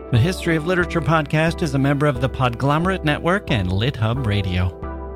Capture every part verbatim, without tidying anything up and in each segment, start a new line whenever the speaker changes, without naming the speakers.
The History of Literature podcast is a member of the Podglomerate Network and LitHub Radio.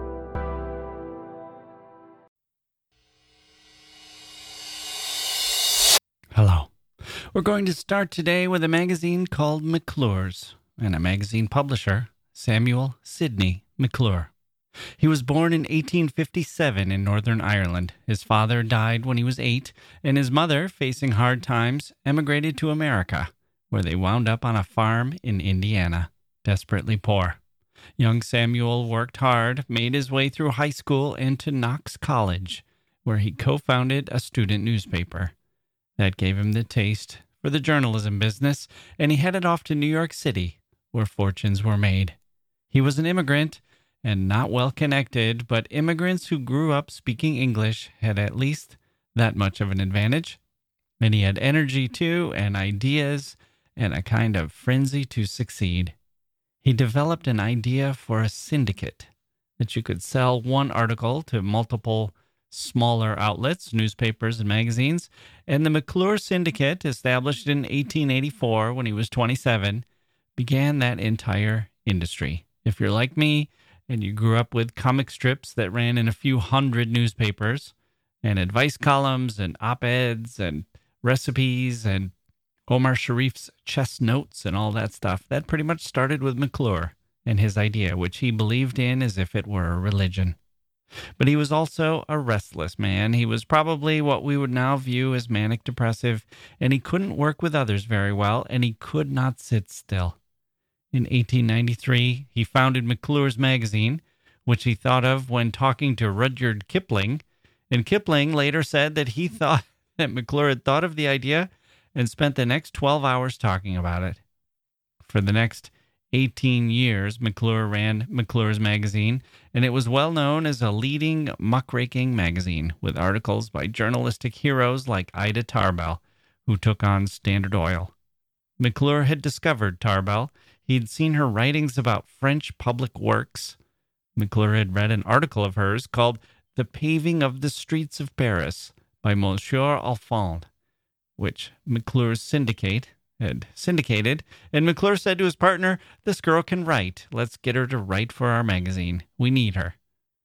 Hello. We're going to start today with a magazine called McClure's, and a magazine publisher, Samuel Sidney McClure. He was born in eighteen fifty-seven in Northern Ireland. His father died when he was eight, and his mother, facing hard times, emigrated to America, where they wound up on a farm in Indiana, desperately poor. Young Samuel worked hard, made his way through high school and to Knox College, where he co-founded a student newspaper. That gave him the taste for the journalism business, and he headed off to New York City, where fortunes were made. He was an immigrant and not well connected, but immigrants who grew up speaking English had at least that much of an advantage. And he had energy too, and ideas, and a kind of frenzy to succeed. He developed an idea for a syndicate that you could sell one article to multiple smaller outlets, newspapers and magazines, and the McClure Syndicate, established in eighteen eighty-four when he was twenty-seven, began that entire industry. If you're like me and you grew up with comic strips that ran in a few hundred newspapers, and advice columns and op-eds and recipes and Omar Sharif's chess notes and all that stuff, that pretty much started with McClure and his idea, which he believed in as if it were a religion. But he was also a restless man. He was probably what we would now view as manic depressive, and he couldn't work with others very well, and he could not sit still. In eighteen ninety-three, he founded McClure's Magazine, which he thought of when talking to Rudyard Kipling, and Kipling later said that he thought that McClure had thought of the idea and spent the next twelve hours talking about it. For the next eighteen years, McClure ran McClure's Magazine, and it was well known as a leading muckraking magazine with articles by journalistic heroes like Ida Tarbell, who took on Standard Oil. McClure had discovered Tarbell. He'd seen her writings about French public works. McClure had read an article of hers called The Paving of the Streets of Paris by Monsieur Alphonse, which McClure's syndicate had syndicated, and McClure said to his partner, "This girl can write. Let's get her to write for our magazine. We need her."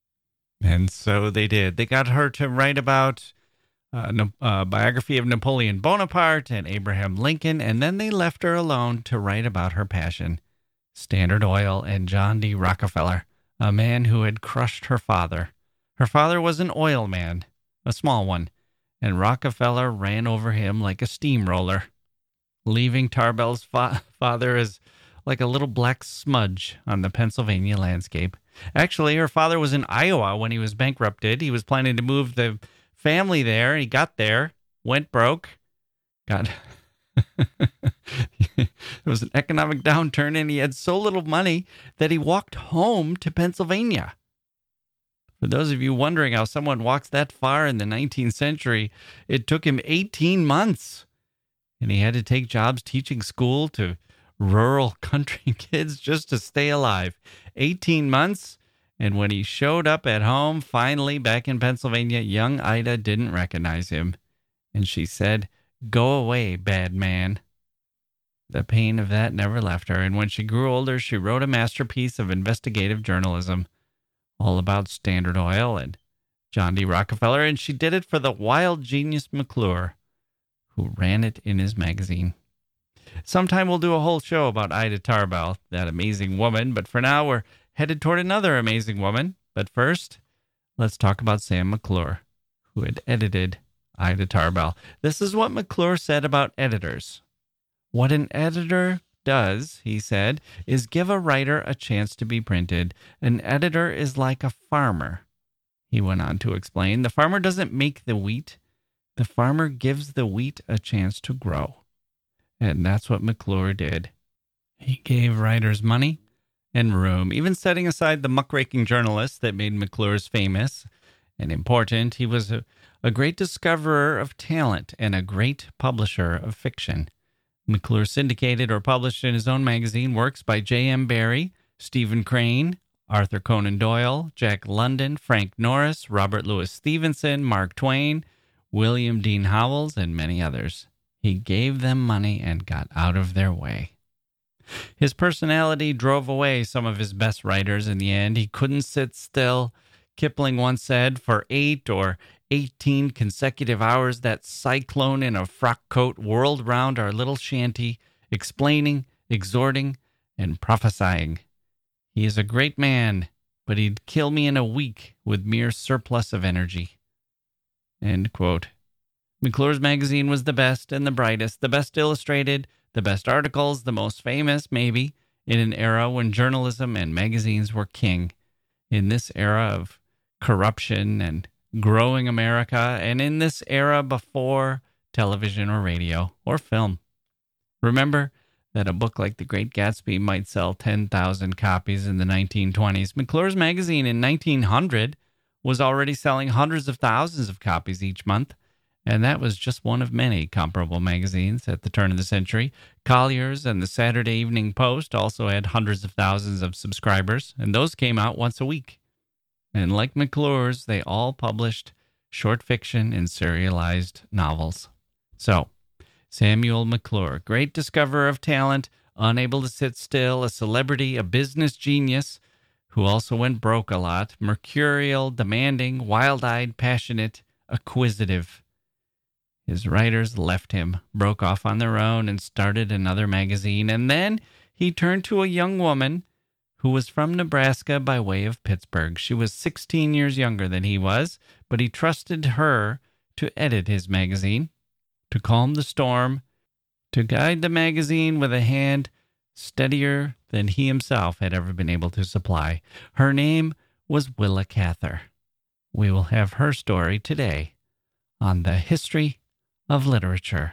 And so they did. They got her to write about uh, a biography of Napoleon Bonaparte and Abraham Lincoln, and then they left her alone to write about her passion, Standard Oil and John D. Rockefeller, a man who had crushed her father. Her father was an oil man, a small one, and Rockefeller ran over him like a steamroller, leaving Tarbell's fa- father as like a little black smudge on the Pennsylvania landscape. Actually, her father was in Iowa when he was bankrupted. He was planning to move the family there. He got there, went broke, got... There was an economic downturn, and he had so little money that he walked home to Pennsylvania. For those of you wondering how someone walks that far in the nineteenth century, it took him eighteen months. And he had to take jobs teaching school to rural country kids just to stay alive. eighteen months. And when he showed up at home, finally back in Pennsylvania, young Ida didn't recognize him. And she said, "Go away, bad man." The pain of that never left her. And when she grew older, she wrote a masterpiece of investigative journalism, all about Standard Oil and John D. Rockefeller, and she did it for the wild genius McClure, who ran it in his magazine. Sometime we'll do a whole show about Ida Tarbell, that amazing woman, but for now we're headed toward another amazing woman. But first, let's talk about Sam McClure, who had edited Ida Tarbell. This is what McClure said about editors. "What an editor does," he said, "is give a writer a chance to be printed. An editor is like a farmer." He went on to explain, "The farmer doesn't make the wheat. The farmer gives the wheat a chance to grow." And that's what McClure did. He gave writers money and room, even setting aside the muckraking journalists that made McClure's famous and important. He was a, a great discoverer of talent and a great publisher of fiction. McClure syndicated or published in his own magazine works by J M Barrie, Stephen Crane, Arthur Conan Doyle, Jack London, Frank Norris, Robert Louis Stevenson, Mark Twain, William Dean Howells, and many others. He gave them money and got out of their way. His personality drove away some of his best writers in the end. He couldn't sit still. Kipling once said, for eight or eighteen consecutive hours, that cyclone in a frock coat whirled round our little shanty, explaining, exhorting, and prophesying. He is a great man, but he'd kill me in a week with mere surplus of energy. End quote. McClure's magazine was the best and the brightest, the best illustrated, the best articles, the most famous, maybe, in an era when journalism and magazines were king. In this era of corruption and growing America, and in this era before television or radio or film. Remember that a book like The Great Gatsby might sell ten thousand copies in the nineteen twenties. McClure's magazine in nineteen hundred was already selling hundreds of thousands of copies each month, and that was just one of many comparable magazines at the turn of the century. Collier's and the Saturday Evening Post also had hundreds of thousands of subscribers, and those came out once a week. And like McClure's, they all published short fiction and serialized novels. So, Samuel McClure, great discoverer of talent, unable to sit still, a celebrity, a business genius, who also went broke a lot, mercurial, demanding, wild-eyed, passionate, acquisitive. His writers left him, broke off on their own, and started another magazine. And then he turned to a young woman who was from Nebraska by way of Pittsburgh. She was sixteen years younger than he was, but he trusted her to edit his magazine, to calm the storm, to guide the magazine with a hand steadier than he himself had ever been able to supply. Her name was Willa Cather. We will have her story today on the History of Literature.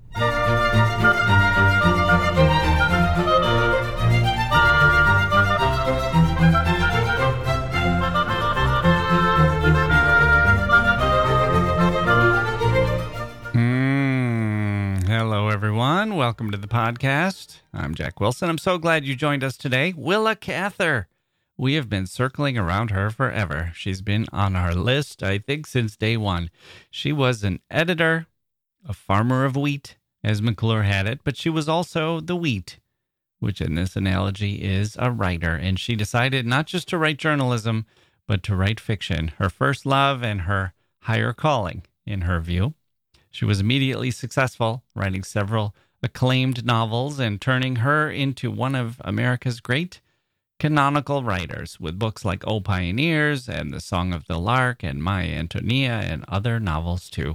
Hello, everyone. Welcome to the podcast. I'm Jack Wilson. I'm so glad you joined us today. Willa Cather. We have been circling around her forever. She's been on our list, I think, since day one. She was an editor, a farmer of wheat, as McClure had it, but she was also the wheat, which in this analogy is a writer. And she decided not just to write journalism, but to write fiction, her first love and her higher calling, in her view. She was immediately successful, writing several acclaimed novels and turning her into one of America's great canonical writers, with books like O Pioneers and The Song of the Lark and My Antonia and other novels too.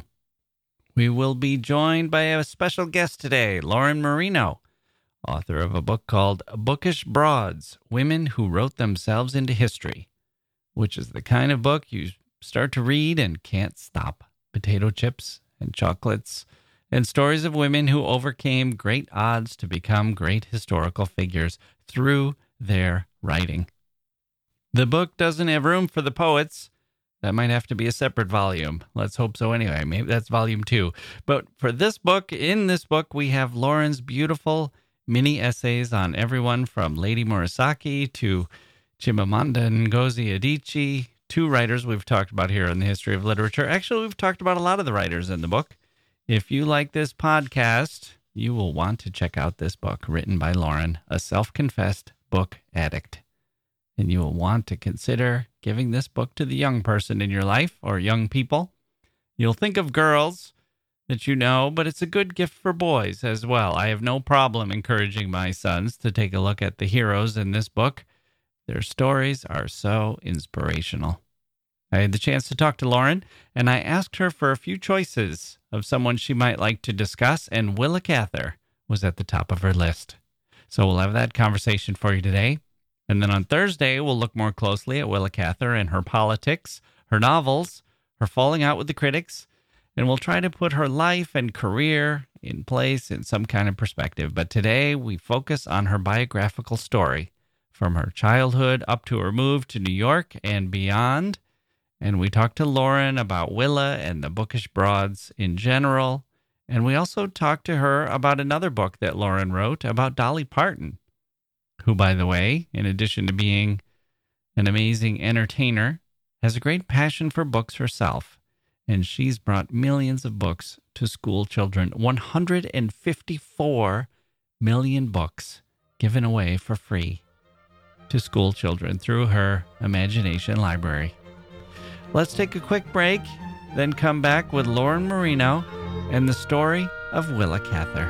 We will be joined by a special guest today, Lauren Marino, author of a book called Bookish Broads, Women Who Wrote Themselves into History, which is the kind of book you start to read and can't stop. Potato chips and chocolates, and stories of women who overcame great odds to become great historical figures through their writing. The book doesn't have room for the poets. That might have to be a separate volume. Let's hope so anyway. Maybe that's volume two. But for this book, in this book, we have Lauren's beautiful mini essays on everyone from Lady Murasaki to Chimamanda Ngozi Adichie, two writers we've talked about here in the History of Literature. Actually, we've talked about a lot of the writers in the book. If you like this podcast, you will want to check out this book written by Lauren, a self-confessed book addict. And you will want to consider giving this book to the young person in your life or young people. You'll think of girls that you know, but it's a good gift for boys as well. I have no problem encouraging my sons to take a look at the heroes in this book. Their stories are so inspirational. I had the chance to talk to Lauren, and I asked her for a few choices of someone she might like to discuss, and Willa Cather was at the top of her list. So we'll have that conversation for you today. And then on Thursday, we'll look more closely at Willa Cather and her politics, her novels, her falling out with the critics, and we'll try to put her life and career in place in some kind of perspective. But today, we focus on her biographical story, from her childhood up to her move to New York and beyond. And we talked to Lauren about Willa and the Bookish Broads in general. And we also talked to her about another book that Lauren wrote about Dolly Parton, who, by the way, in addition to being an amazing entertainer, has a great passion for books herself. And she's brought millions of books to school children. one hundred fifty-four million books given away for free to school children through her Imagination Library. Let's take a quick break, then come back with Lauren Marino and the story of Willa Cather.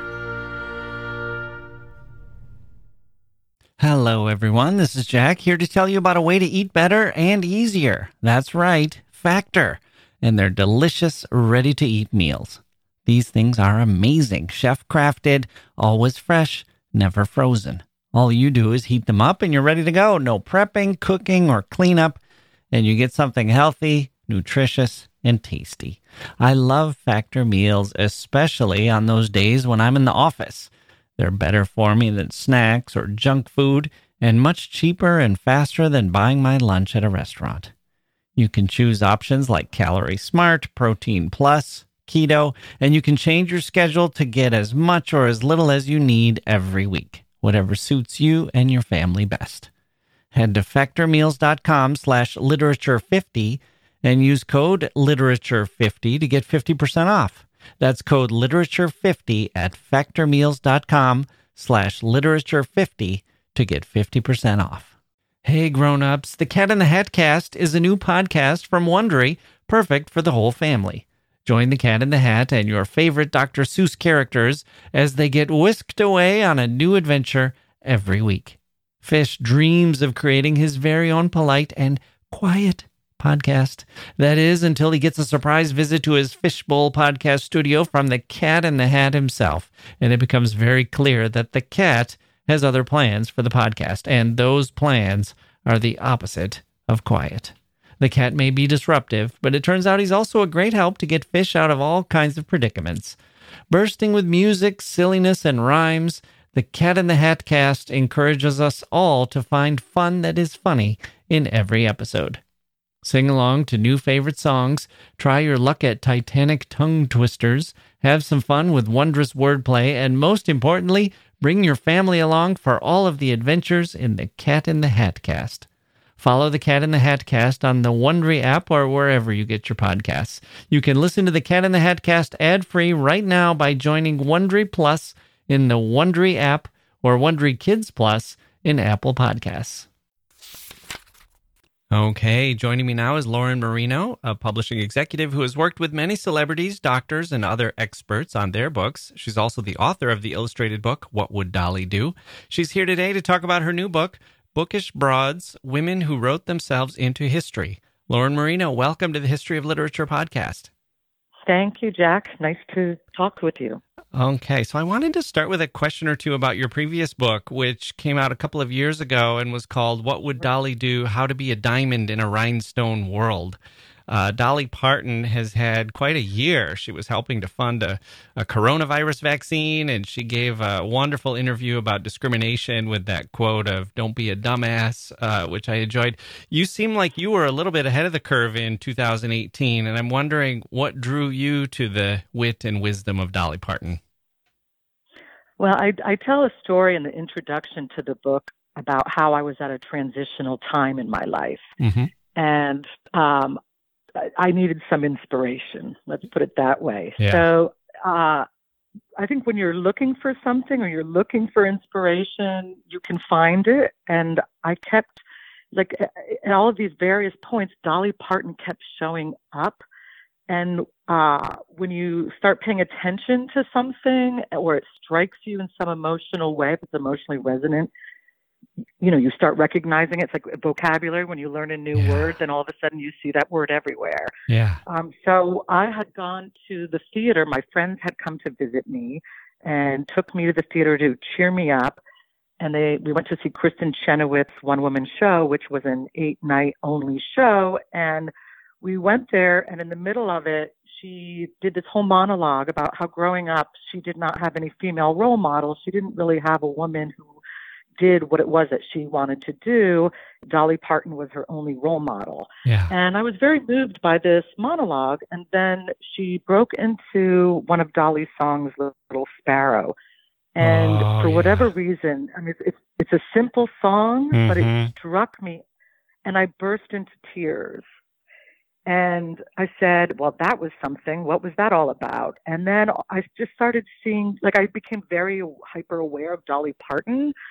Hello, everyone. This is Jack here to tell you about a way to eat better and easier. That's right, Factor, and their delicious, ready-to-eat meals. These things are amazing, chef-crafted, always fresh, never frozen. All you do is heat them up and you're ready to go. No prepping, cooking, or cleanup, and you get something healthy, nutritious, and tasty. I love Factor meals, especially on those days when I'm in the office. They're better for me than snacks or junk food, and much cheaper and faster than buying my lunch at a restaurant. You can choose options like Calorie Smart, Protein Plus, Keto, and you can change your schedule to get as much or as little as you need every week, whatever suits you and your family best. Head to factormeals.com slash literature50 and use code literature fifty to get fifty percent off. That's code literature fifty at factormeals.com slash literature50 to get fifty percent off. Hey grown-ups, the Cat in the Hat Cast is a new podcast from Wondery, perfect for the whole family. Join the Cat in the Hat and your favorite Doctor Seuss characters as they get whisked away on a new adventure every week. Fish dreams of creating his very own polite and quiet podcast. That is, until he gets a surprise visit to his Fishbowl podcast studio from the Cat in the Hat himself. And it becomes very clear that the cat has other plans for the podcast, and those plans are the opposite of quiet. The cat may be disruptive, but it turns out he's also a great help to get Fish out of all kinds of predicaments. Bursting with music, silliness, and rhymes, the Cat in the Hat Cast encourages us all to find fun that is funny in every episode. Sing along to new favorite songs, try your luck at Titanic tongue twisters, have some fun with wondrous wordplay, and most importantly, bring your family along for all of the adventures in the Cat in the Hat Cast. Follow the Cat in the Hat Cast on the Wondery app or wherever you get your podcasts. You can listen to the Cat in the Hat Cast ad-free right now by joining Wondery Plus in the Wondery app or Wondery Kids Plus in Apple Podcasts. Okay, joining me now is Lauren Marino, a publishing executive who has worked with many celebrities, doctors, and other experts on their books. She's also the author of the illustrated book, What Would Dolly Do? She's here today to talk about her new book, Bookish Broads, Women Who Wrote Themselves into History. Lauren Marino, welcome to the History of Literature podcast.
Thank you, Jack. Nice to talk with you.
Okay, so I wanted to start with a question or two about your previous book, which came out a couple of years ago and was called What Would Dolly Do? How to Be a Diamond in a Rhinestone World. Uh, Dolly Parton has had quite a year. She was helping to fund a, a coronavirus vaccine, and she gave a wonderful interview about discrimination with that quote of, "Don't be a dumbass," uh, which I enjoyed. You seem like you were a little bit ahead of the curve in two thousand eighteen, and I'm wondering what drew you to the wit and wisdom of Dolly Parton.
Well, I, I tell a story in the introduction to the book about how I was at a transitional time in my life. Mm-hmm. And um, I needed some inspiration. Let's put it that way. Yeah. So uh, I think when you're looking for something or you're looking for inspiration, you can find it. And I kept, like, at all of these various points, Dolly Parton kept showing up. And uh, when you start paying attention to something or it strikes you in some emotional way, if it's emotionally resonant, you know, you start recognizing it. It's like vocabulary. When you learn a new yeah. word, then all of a sudden you see that word everywhere.
Yeah.
Um, so I had gone to the theater. My friends had come to visit me and took me to the theater to cheer me up. And they we went to see Kristen Chenoweth's one-woman show, which was an eight-night only show. And we went there, and in the middle of it, she did this whole monologue about how growing up, she did not have any female role models. She didn't really have a woman who did what it was that she wanted to do. Dolly Parton was her only role model.
Yeah.
And I was very moved by this monologue. And then she broke into one of Dolly's songs, Little Sparrow. And
oh,
for
yeah.
whatever reason, I mean, it's, it's a simple song, mm-hmm. but it struck me. And I burst into tears. And I said, well, that was something. What was that all about? And then I just started seeing, like, I became very hyper aware of Dolly Parton.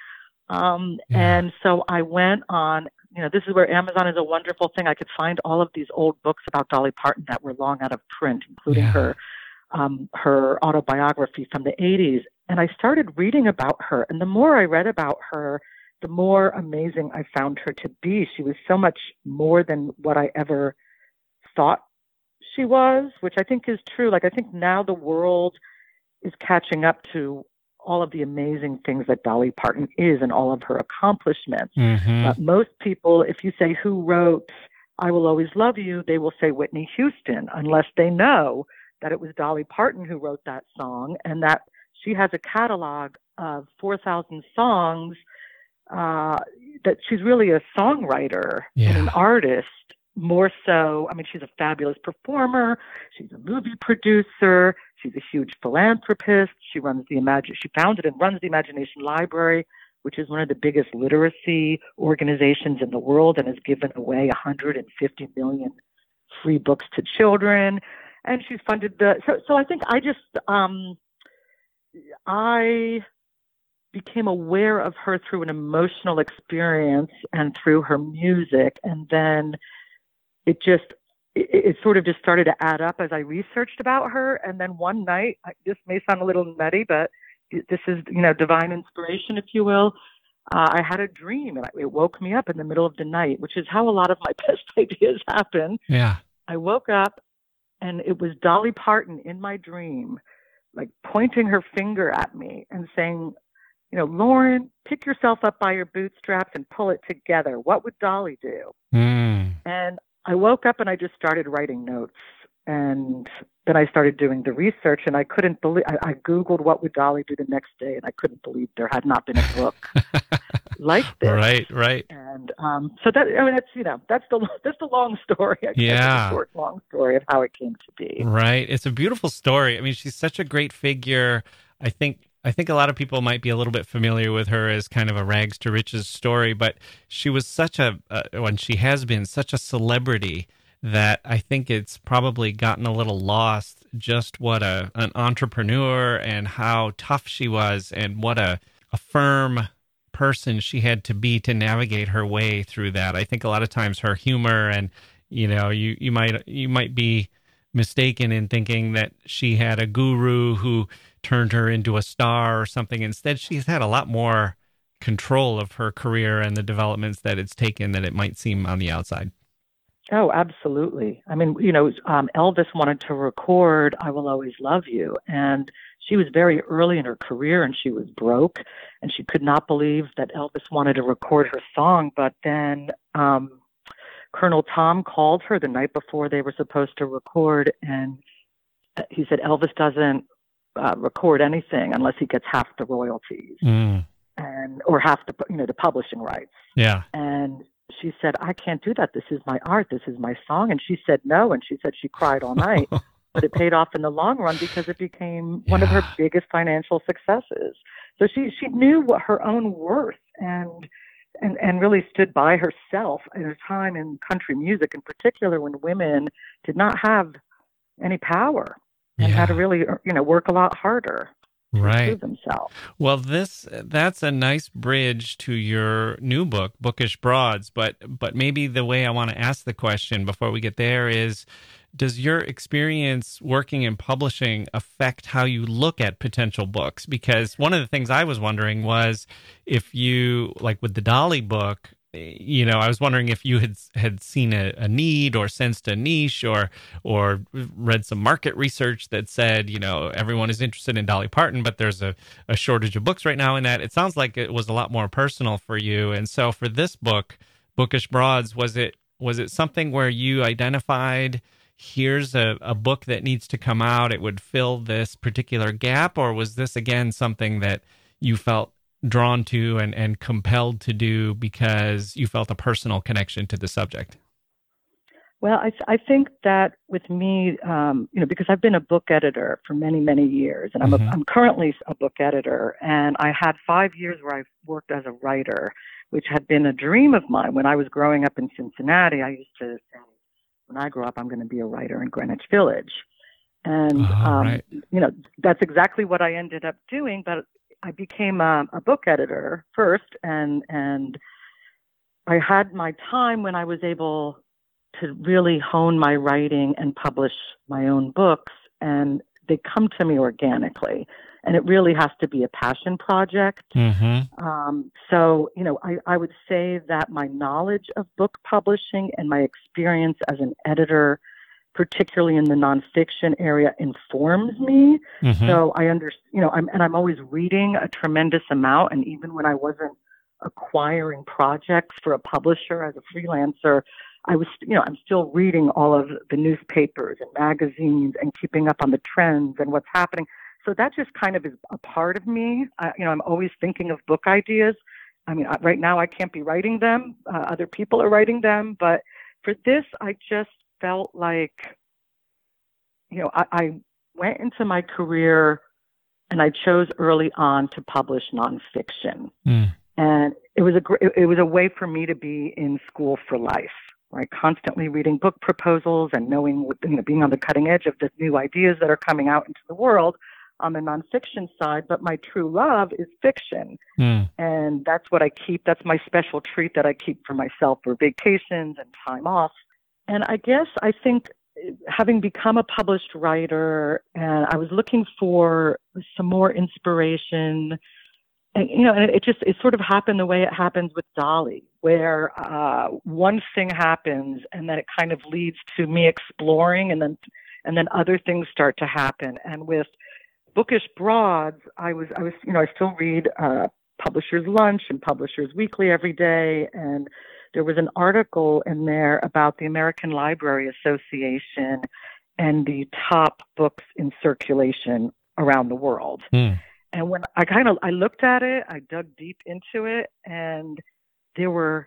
Um,
Yeah.
and so I went on, you know, this is where Amazon is a wonderful thing. I could find all of these old books about Dolly Parton that were long out of print, including
Yeah.
her um, her autobiography from the eighties. And I started reading about her. And the more I read about her, the more amazing I found her to be. She was so much more than what I ever thought she was, which I think is true. Like, I think now the world is catching up to all of the amazing things that Dolly Parton is and all of her accomplishments.
Mm-hmm.
But most people, if you say who wrote I Will Always Love You, they will say Whitney Houston, unless they know that it was Dolly Parton who wrote that song and that she has a catalog of four thousand songs, uh, that she's really a songwriter
Yeah.
and an artist. More so, I mean, she's a fabulous performer. She's a movie producer. She's a huge philanthropist. She runs the Imagine. She founded and runs the Imagination Library, which is one of the biggest literacy organizations in the world, and has given away one hundred fifty million free books to children. And she's funded the. So, so I think I just um, I became aware of her through an emotional experience and through her music, and then it just it, it sort of just started to add up as I researched about her. And then one night, I, this may sound a little nutty, but this is, you know, divine inspiration, if you will. Uh, I had a dream, and it woke me up in the middle of the night, which is how a lot of my best ideas happen.
Yeah.
I woke up, and it was Dolly Parton in my dream, like pointing her finger at me and saying, you know, Lauren, pick yourself up by your bootstraps and pull it together. What would Dolly do?
Mm.
And I woke up and I just started writing notes. And then I started doing the research, and I couldn't believe, I, I Googled what would Dolly do the next day, and I couldn't believe there had not been a book like this.
Right, right.
And um, so that, I mean, that's, you know, that's the, that's the long story. I guess.
Yeah.
The short, long story of how it came to be.
Right. It's a beautiful story. I mean, she's such a great figure. I think I think a lot of people might be a little bit familiar with her as kind of a rags to riches story, but she was such a, uh, when she has been such a celebrity that I think it's probably gotten a little lost just what a an entrepreneur and how tough she was, and what a, a firm person she had to be to navigate her way through that. I think a lot of times her humor, and you know, you, you might you might be mistaken in thinking that she had a guru who turned her into a star or something. Instead, she's had a lot more control of her career and the developments that it's taken than it might seem on the outside.
Oh, absolutely. I mean, you know, um, Elvis wanted to record I Will Always Love You, and she was very early in her career, and she was broke, and she could not believe that Elvis wanted to record her song. But then um, Colonel Tom called her the night before they were supposed to record, and he said, Elvis doesn't uh, record anything unless he gets half the royalties,
Mm.
and or half the, you know, the publishing rights.
Yeah.
And she said, I can't do that. This is my art. This is my song. And she said no. And she said she cried all night. But it paid off in the long run because it became one of her biggest financial successes. So she, she knew what her own worth, and, and, and really stood by herself at a time in country music, in particular, when women did not have any power and
Yeah.
had to really, you know, work a lot harder.
Right.
To prove themselves.
Well, this that's a nice bridge to your new book, Bookish Broads. But but maybe the way I want to ask the question before we get there is, does your experience working in publishing affect how you look at potential books? Because one of the things I was wondering was if you, like with the Dolly book, you know, I was wondering if you had had seen a, a need or sensed a niche, or or read some market research that said, you know, everyone is interested in Dolly Parton, but there's a, a shortage of books right now in that. It sounds like it was a lot more personal for you. And so for this book, Bookish Broads, was it was it something where you identified, here's a, a book that needs to come out, it would fill this particular gap? Or was this, again, something that you felt drawn to and, and compelled to do because you felt a personal connection to the subject?
Well, I, th- I think that with me, um, you know, because I've been a book editor for many, many years, and I'm,
Mm-hmm.
a, I'm currently a book editor, and I had five years where I worked as a writer, which had been a dream of mine. When I was growing up in Cincinnati, I used to say, when I grow up, I'm going to be a writer in Greenwich Village. And,
Oh,
um,
right.
you know, that's exactly what I ended up doing. But I became a, a book editor first, and and I had my time when I was able to really hone my writing and publish my own books, and they come to me organically. And it really has to be a passion project.
Mm-hmm.
Um, so, you know, I, I would say that my knowledge of book publishing and my experience as an editor, particularly in the nonfiction area, informs me.
Mm-hmm.
So I understand, you know, I'm, and I'm always reading a tremendous amount. And even when I wasn't acquiring projects for a publisher as a freelancer, I was, you know, I'm still reading all of the newspapers and magazines and keeping up on the trends and what's happening. So that just kind of is a part of me. I, you know, I'm always thinking of book ideas. I mean, right now I can't be writing them. Uh, other people are writing them. But for this, I just felt like, you know, I, I went into my career and I chose early on to publish nonfiction. Mm. And it was a it was a way for me to be in school for life, right? Constantly reading book proposals and knowing, you know, being on the cutting edge of the new ideas that are coming out into the world on the nonfiction side. But my true love is fiction. Mm. And that's what I keep. That's my special treat that I keep for myself for vacations and time off. And I guess I think having become a published writer, and I was looking for some more inspiration. And, you know, and it just, it sort of happened the way it happens with Dolly, where uh, one thing happens and then it kind of leads to me exploring, and then, and then other things start to happen. And with Bookish Broads, I was, I was, you know, I still read uh, Publishers Lunch and Publishers Weekly every day. And there was an article in there about the American Library Association and the top books in circulation around the world. Mm. And when I kind of, I looked at it, I dug deep into it, and there were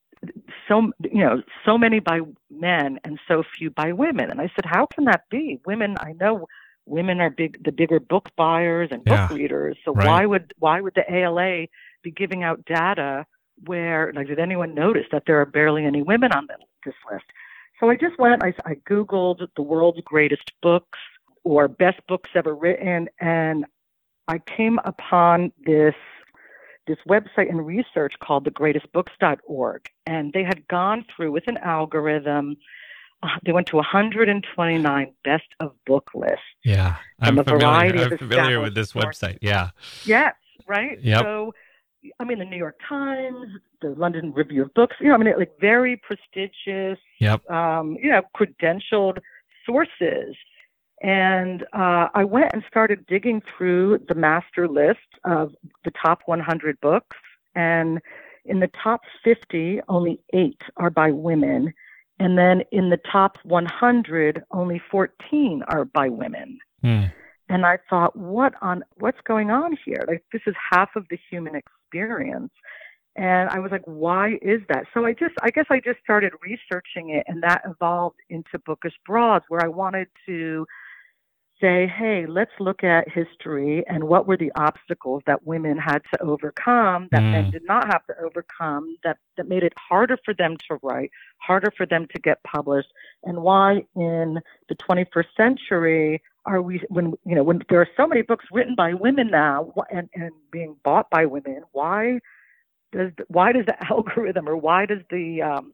so, you know, so many by men and so few by women. And I said, how can that be? Women, I know women are big, the bigger book buyers and book yeah, readers. So right. why would, why would the A L A be giving out data where, like, did anyone notice that there are barely any women on this list? So I just went, I, I Googled the world's greatest books or best books ever written, and I came upon this this website and research called the greatest books dot org, and they had gone through with an algorithm. Uh, they went to one hundred twenty-nine best of book lists.
Yeah, I'm familiar. I'm familiar with this website. Yeah.
Yes, right.
Yep.
So, I mean, the New York Times, the London Review of Books. You know, I mean, like very prestigious.
Yep.
Um, you know, credentialed sources. And uh, I went and started digging through the master list of the top one hundred books. And in the top fifty, only eight are by women. And then in the top one hundred, only fourteen are by women. Mm. And I thought, what on what's going on here? Like, this is half of the human experience. And I was like, why is that? So I just, I guess I just started researching it, and that evolved into Bookish Broads, where I wanted to say, hey, let's look at history and what were the obstacles that women had to overcome that mm. men did not have to overcome, that, that made it harder for them to write, harder for them to get published, and why in the twenty-first century are we, when, you know, when there are so many books written by women now and, and being bought by women, why does, why does the algorithm, or why does the, um,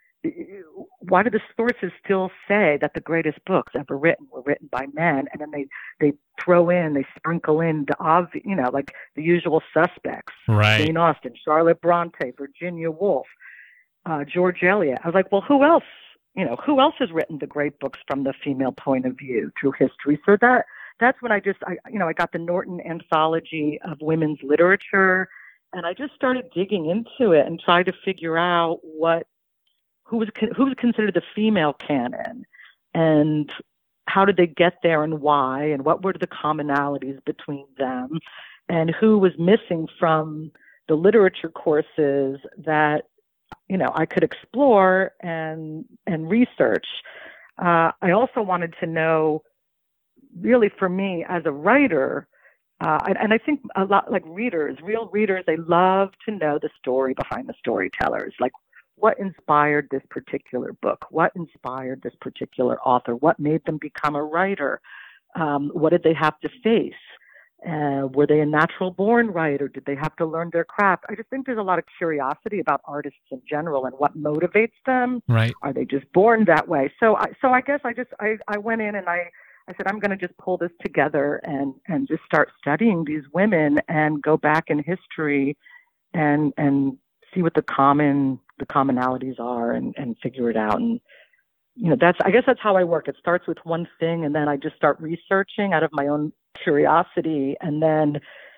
why do the sources still say that the greatest books ever written were written by men? And then they, they throw in, they sprinkle in the obvious, you know, like the usual suspects,
right?
Jane Austen, Charlotte Bronte, Virginia Woolf, uh, George Eliot. I was like, well, who else, you know, who else has written the great books from the female point of view through history? So that, that's when I just, I, you know, I got the Norton Anthology of Women's Literature, and I just started digging into it and tried to figure out what, who was who was considered the female canon, and how did they get there, and why, and what were the commonalities between them, and who was missing from the literature courses that, you know, I could explore and and research. Uh, I also wanted to know, really, for me as a writer, uh, and, and I think a lot like readers, real readers, they love to know the story behind the storytellers, like, what inspired this particular book? What inspired this particular author? What made them become a writer? Um, what did they have to face? Uh, were they a natural born writer? Did they have to learn their craft? I just think there's a lot of curiosity about artists in general and what motivates them.
Right.
Are they just born that way? So, I, so I guess I just I, I went in and I, I said I'm going to just pull this together and, and just start studying these women and go back in history and and see what the common the commonalities are and, and figure it out. And you know, that's I guess that's how I work. It starts with one thing, and then I just start researching out of my own curiosity, and then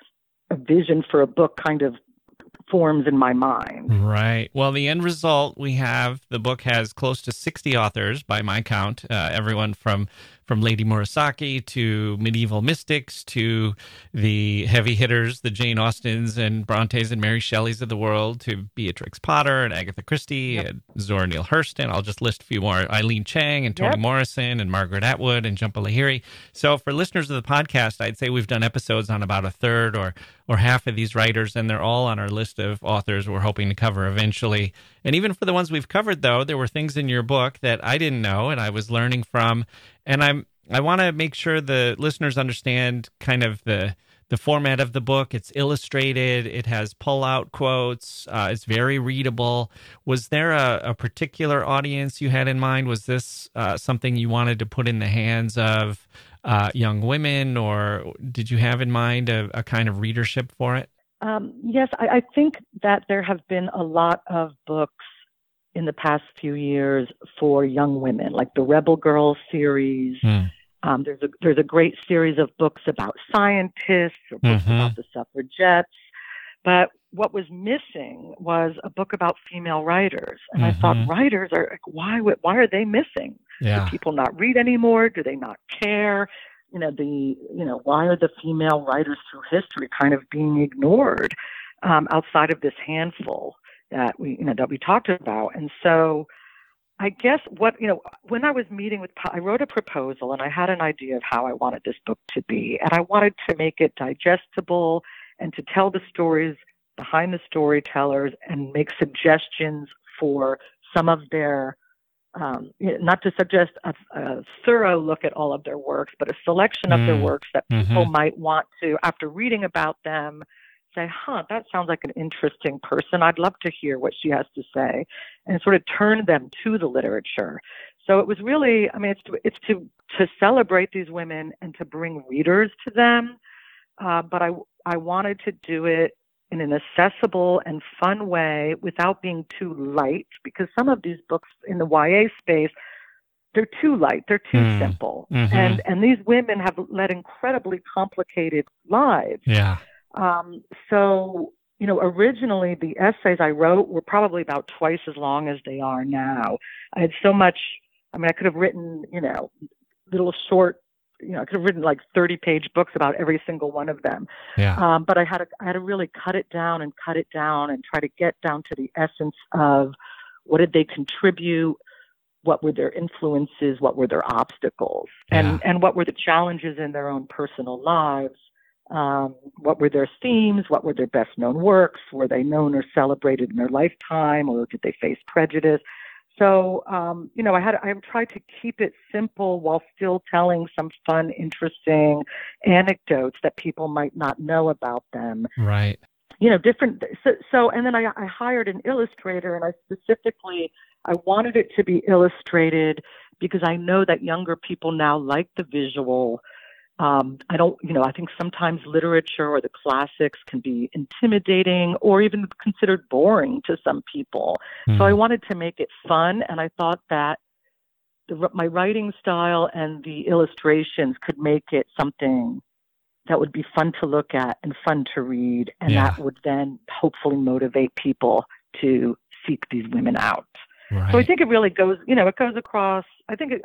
a vision for a book kind of forms in my mind.
Right. Well, the end result we have, the book has close to sixty authors by my count, uh, everyone from from Lady Murasaki to medieval mystics to the heavy hitters, the Jane Austens and Brontes and Mary Shelleys of the world, to Beatrix Potter and Agatha Christie yep. and Zora Neale Hurston. I'll just list a few more. Eileen Chang and Toni yep. Morrison and Margaret Atwood and Jhumpa Lahiri. So for listeners of the podcast, I'd say we've done episodes on about a third or or half of these writers, and they're all on our list of authors we're hoping to cover eventually. And even for the ones we've covered, though, there were things in your book that I didn't know and I was learning from. And I'm I want to make sure the listeners understand kind of the the format of the book. It's illustrated. It has pull-out quotes. Uh, it's very readable. Was there a, a particular audience you had in mind? Was this uh, something you wanted to put in the hands of uh, young women, or did you have in mind a, a kind of readership for it?
Um, yes, I, I think that there have been a lot of books in the past few years for young women, like the Rebel Girls series. Mm. Um, there's a there's a great series of books about scientists or books mm-hmm. about the suffragettes. But what was missing was a book about female writers. And mm-hmm. I thought, writers are like, why why are they missing?
Yeah.
Do people not read anymore? Do they not care? You know, the you know, why are the female writers through history kind of being ignored um, outside of this handful that we you know that we talked about? And so I guess what, you know, when I was meeting with, I wrote a proposal and I had an idea of how I wanted this book to be. And I wanted to make it digestible and to tell the stories behind the storytellers and make suggestions for some of their, um, not to suggest a, a thorough look at all of their works, but a selection of mm. their works that people mm-hmm. might want to, after reading about them, say, huh, that sounds like an interesting person. I'd love to hear what she has to say, and sort of turn them to the literature. So it was really, I mean, it's to, it's to, to celebrate these women and to bring readers to them. Uh, but I, I wanted to do it in an accessible and fun way without being too light, because some of these books in the Y A space, they're too light, they're too mm. simple. Mm-hmm. And, and these women have led incredibly complicated lives.
Yeah.
Um, so, you know, originally the essays I wrote were probably about twice as long as they are now. I had so much, I mean, I could have written, you know, little short, you know, I could have written like thirty page books about every single one of them.
Yeah.
Um, but I had to, I had to really cut it down and cut it down and try to get down to the essence of what did they contribute? What were their influences? What were their obstacles? And,
yeah.
and what were the challenges in their own personal lives? Um, what were their themes? What were their best known works? Were they known or celebrated in their lifetime, or did they face prejudice? So, um, you know, I had I tried to keep it simple while still telling some fun, interesting anecdotes that people might not know about them.
Right.
You know, different. So, so and then I, I hired an illustrator, and I specifically I wanted it to be illustrated because I know that younger people now like the visual. Um, I don't, you know, I think sometimes literature or the classics can be intimidating or even considered boring to some people. Mm. So I wanted to make it fun, and I thought that the, my writing style and the illustrations could make it something that would be fun to look at and fun to read, and
yeah.
that would then hopefully motivate people to seek these women out.
Right.
So I think it really goes, you know, it goes across, I think it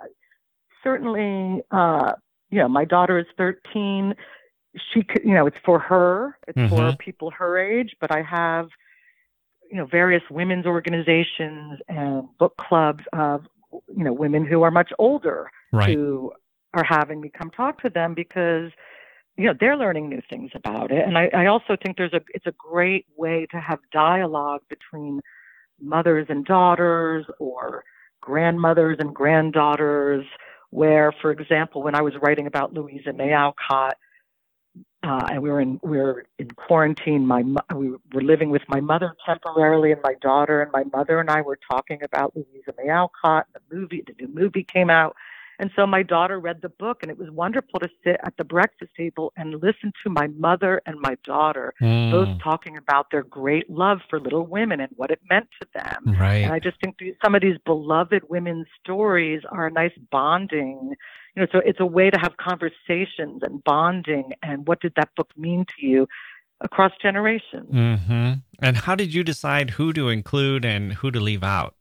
certainly, uh, you know, my daughter is thirteen. She could, you know, it's for her. It's mm-hmm. for people her age. But I have, you know, various women's organizations and book clubs of, you know, women who are much older
right.
who are having me come talk to them because, you know, they're learning new things about it. And I, I also think there's a, it's a great way to have dialogue between mothers and daughters or grandmothers and granddaughters, where, for example, when I was writing about Louisa May Alcott, uh, and we were in we were in quarantine. My we were living with my mother temporarily, and my daughter and my mother and I were talking about Louisa May Alcott. The movie, the new movie came out, and so my daughter read the book, and it was wonderful to sit at the breakfast table and listen to my mother and my daughter
Mm.
both talking about their great love for Little Women and what it meant to them.
Right.
And I just think these, some of these beloved women's stories are a nice bonding. You know, so it's a way to have conversations and bonding. And what did that book mean to you across generations?
Mm-hmm. And how did you decide who to include and who to leave out?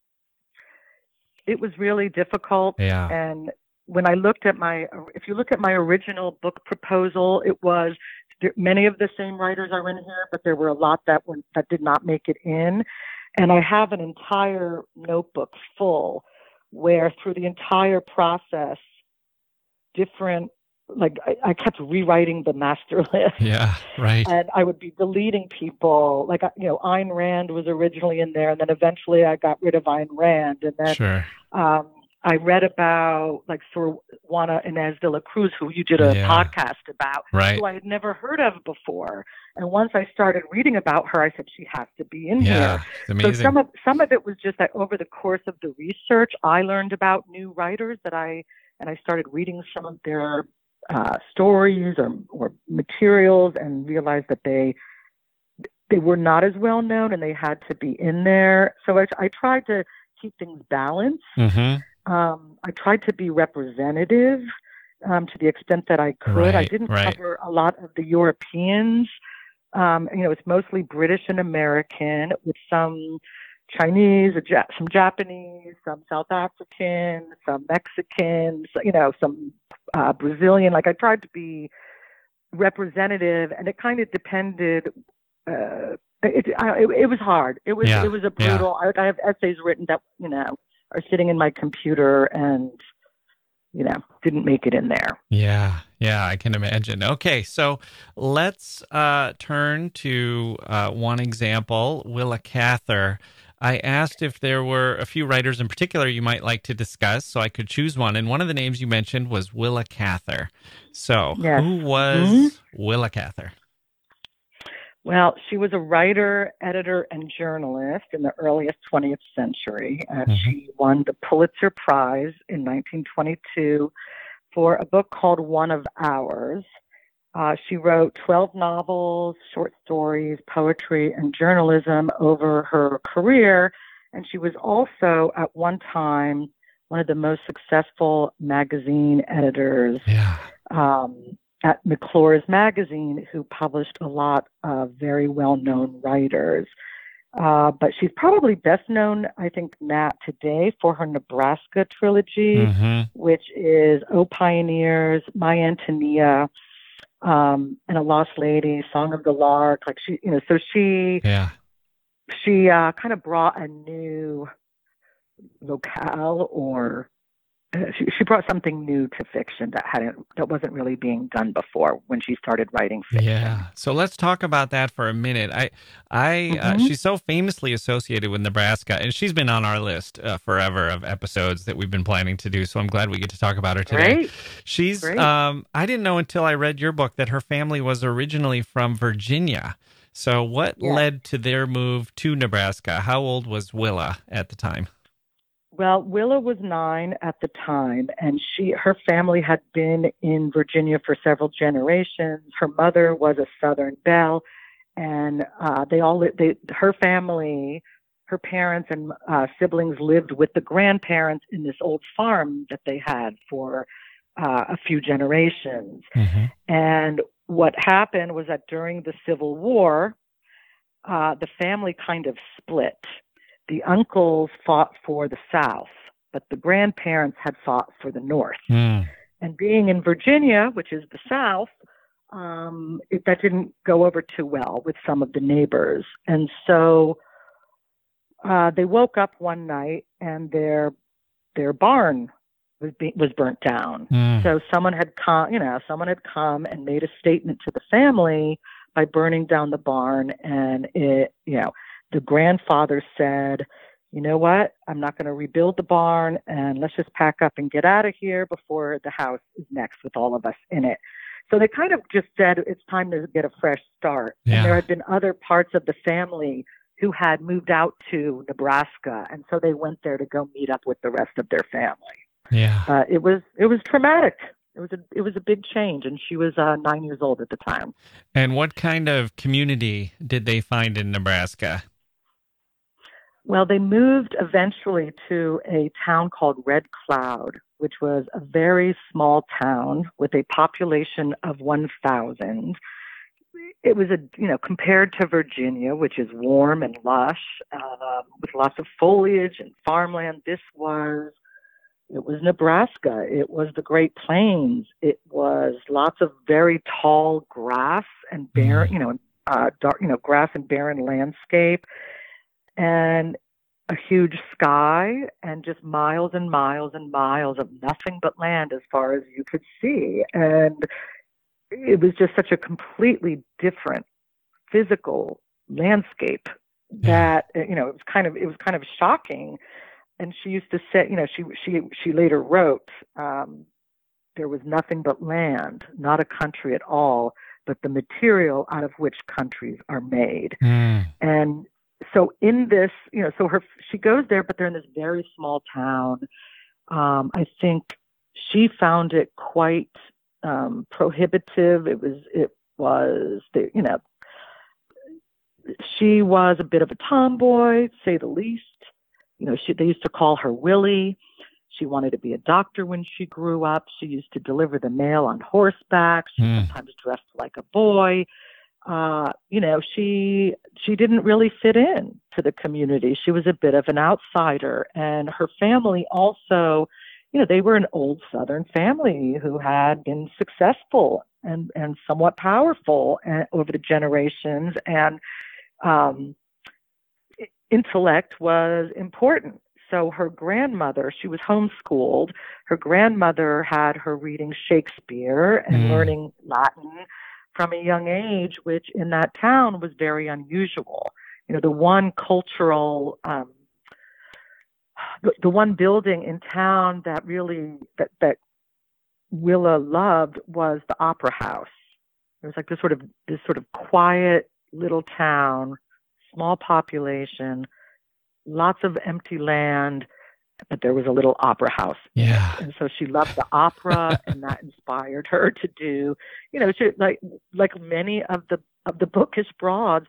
It was really difficult.
Yeah.
And when I looked at my, if you look at my original book proposal, it was there, many of the same writers are in here, but there were a lot that were, that did not make it in. And I have an entire notebook full where through the entire process, different, like I, I kept rewriting the master list.
Yeah, right.
And I would be deleting people. Like, you know, Ayn Rand was originally in there, and then eventually I got rid of Ayn Rand. And then
Sure.
um, I read about, like, Sor Juana Inez de la Cruz, who you did a
Yeah.
podcast about,
Right.
who I had never heard of before. And once I started reading about her, I said, she has to be in
Yeah,
here.
it's amazing.
So some of, some of it was just that over the course of the research, I learned about new writers that I, and I started reading some of their uh, stories or, or materials and realized that they, they were not as well known and they had to be in there. So I, I tried to keep things balanced.
Mm-hmm.
Um, I tried to be representative um, to the extent that I could.
Right,
I didn't
right.
cover a lot of the Europeans. Um, you know, it's mostly British and American with some Chinese, a ja- some Japanese, some South African, some Mexicans, you know, some uh, Brazilian. Like I tried to be representative, and it kind of depended. Uh, it, I, it, it was hard. It was
Yeah,
it was a brutal. I, I have essays written that you know are sitting in my computer and you know didn't make it in there.
Yeah, yeah, I can imagine. Okay, so let's uh, turn to uh, one example, Willa Cather. I asked if there were a few writers in particular you might like to discuss, so I could choose one. And one of the names you mentioned was Willa Cather. So
Yes.
who was
Mm-hmm.
Willa Cather?
Well, she was a writer, editor, and journalist in the earliest twentieth century. Uh,
Mhm.
She won the Pulitzer Prize in nineteen twenty-two for a book called One of Ours. Uh, she wrote twelve novels, short stories, poetry, and journalism over her career. And she was also, at one time, one of the most successful magazine editors
Yeah.
um, at McClure's Magazine, who published a lot of very well-known writers. Uh, but she's probably best known, I think, now today for her Nebraska trilogy,
Mm-hmm.
which is O Pioneers, My Antonia, um, and A Lost Lady, Song of the Lark. Like she, you know, so she
Yeah.
she uh, kind of brought a new locale or uh, she, she brought something new to fiction that hadn't that wasn't really being done before when she started writing fiction.
Yeah. So let's talk about that for a minute. I, I, uh,
Mhm.
she's so famously associated with Nebraska, and she's been on our list uh, forever of episodes that we've been planning to do. So I'm glad we get to talk about her today.
Great.
She's,
Great.
um, I didn't know until I read your book that her family was originally from Virginia. So what
Yeah.
led to their move to Nebraska? How old was Willa at the time?
Well, Willa was nine at the time, and she her family had been in Virginia for several generations. Her mother was a Southern belle, and uh, they all li- they her family, her parents and uh, siblings lived with the grandparents in this old farm that they had for uh, a few generations.
Mm-hmm.
And what happened was that during the Civil War, uh, the family kind of split. The uncles fought for the South, but the grandparents had fought for the North.
Mm.
And being in Virginia, which is the South, um, it, that didn't go over too well with some of the neighbors. And so uh, they woke up one night and their their barn was be, was burnt down.
Mm.
So someone had come, you know, someone had come and made a statement to the family by burning down the barn, and it, you know. The grandfather said, you know what, I'm not going to rebuild the barn and let's just pack up and get out of here before the house is next with all of us in it. So they kind of just said it's time to get a fresh start.
Yeah.
And there had been other parts of the family who had moved out to Nebraska, and so they went there to go meet up with the rest of their family.
Yeah.
Uh, it was it was traumatic. It was a it was a big change, and she was uh, nine years old at the time.
And what kind of community did they find in Nebraska?
Well, they moved eventually to a town called Red Cloud, which was a very small town with a population of one thousand. It was a, you know, compared to Virginia, which is warm and lush, uh, with lots of foliage and farmland. This was, it was Nebraska. It was the Great Plains. It was lots of very tall grass and barren, you know, uh, dark, you know, grass and barren landscape, and a huge sky, and just miles and miles and miles of nothing but land as far as you could see. And it was just such a completely different physical landscape that, you know, it was kind of, it was kind of shocking. And she used to say, you know, she, she, she later wrote, um, there was nothing but land, not a country at all, but the material out of which countries are made. Mm. And so in this, you know, so her, she goes there, but they're in this very small town. Um, I think she found it quite um, prohibitive. It was, it was, the, you know, she was a bit of a tomboy, to say the least. You know, she, they used to call her Willie. She wanted to be a doctor when she grew up. She used to deliver the mail on horseback. She mm. sometimes dressed like a boy. Uh, you know, she she didn't really fit in to the community. She was a bit of an outsider, and her family also, you know, they were an old Southern family who had been successful and, and somewhat powerful uh, over the generations, and um, intellect was important. So her grandmother, she was homeschooled. Her grandmother had her reading Shakespeare and mm. learning Latin from a young age, which in that town was very unusual. You know, the one cultural, um, the, the one building in town that really, that, that Willa loved was the Opera House. It was like this sort of, this sort of quiet little town, small population, lots of empty land, but there was a little opera house.
Yeah.
And so she loved the opera, and that inspired her to do, you know, she, like like many of the of the bookish broads.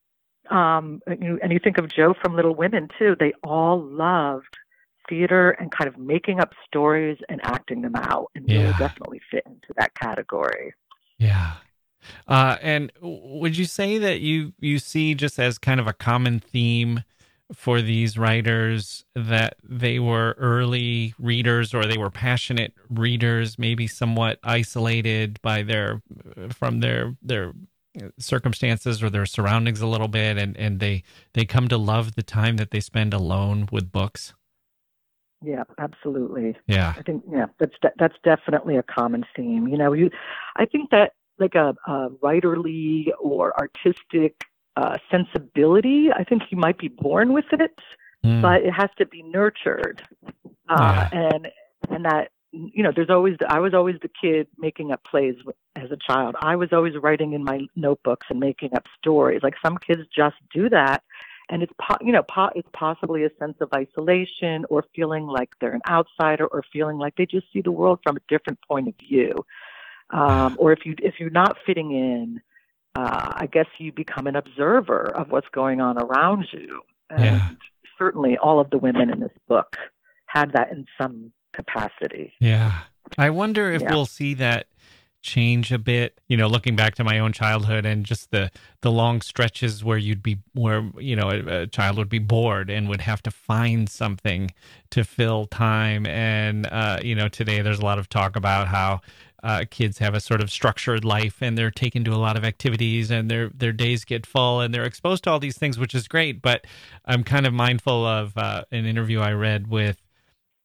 Um, you, and you think of Jo from Little Women too. They all loved theater and kind of making up stories and acting them out, and
yeah.
really definitely fit into that category.
Yeah. Uh, and would you say that you you see just as kind of a common theme for these writers that they were early readers, or they were passionate readers, maybe somewhat isolated by their from their their circumstances or their surroundings a little bit, and, and they they come to love the time that they spend alone with books?
Yeah, absolutely.
Yeah,
I think yeah, that's de- that's definitely a common theme. You know, you I think that like a, a writerly or artistic Uh, sensibility, I think you might be born with it, mm. but it has to be nurtured. Uh, yeah. And and that, you know, there's always, I was always the kid making up plays as a child. I was always writing in my notebooks and making up stories. Like some kids just do that. And it's, po- you know, po- it's possibly a sense of isolation, or feeling like they're an outsider, or feeling like they just see the world from a different point of view. Um, or if you, if you're not fitting in, Uh, I guess you become an observer of what's going on around you. And
yeah.
certainly all of the women in this book had that in some capacity.
Yeah. I wonder if
yeah.
we'll see that change a bit, you know, looking back to my own childhood and just the, the long stretches where you'd be, where, you know, a, a child would be bored and would have to find something to fill time. And, uh, you know, today there's a lot of talk about how Uh, kids have a sort of structured life, and they're taken to a lot of activities, and their their days get full, and they're exposed to all these things, which is great. But I'm kind of mindful of uh, an interview I read with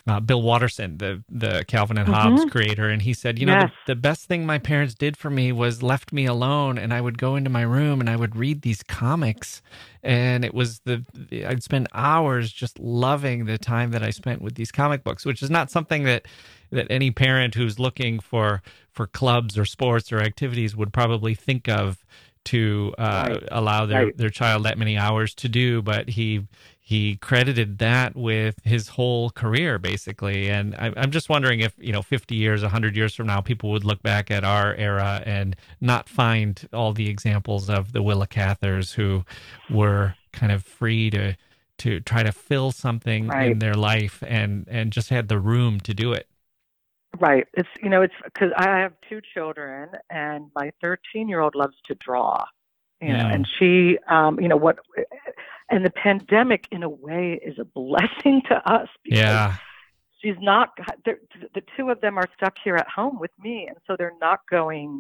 uh, Bill Watterson, the the Calvin and Hobbes
mm-hmm.
creator, and he said, you know,
yes.
the, the best thing my parents did for me was left me alone, and I would go into my room and I would read these comics, and it was the I'd spend hours just loving the time that I spent with these comic books, which is not something that that any parent who's looking for for clubs or sports or activities would probably think of to uh,
right.
allow their,
right.
their child that many hours to do, but he he credited that with his whole career, basically. And I, I'm just wondering if, you know, fifty years, one hundred years from now, people would look back at our era and not find all the examples of the Willa Cathers who were kind of free to to try to fill something
right.
in their life and, and just had the room to do it.
Right. It's, you know, it's because I have two children, and my thirteen-year-old loves to draw, you know,
Yeah.
and she, um, you know, what, and the pandemic in a way is a blessing to us because
Yeah.
she's not, the two of them are stuck here at home with me. And so they're not going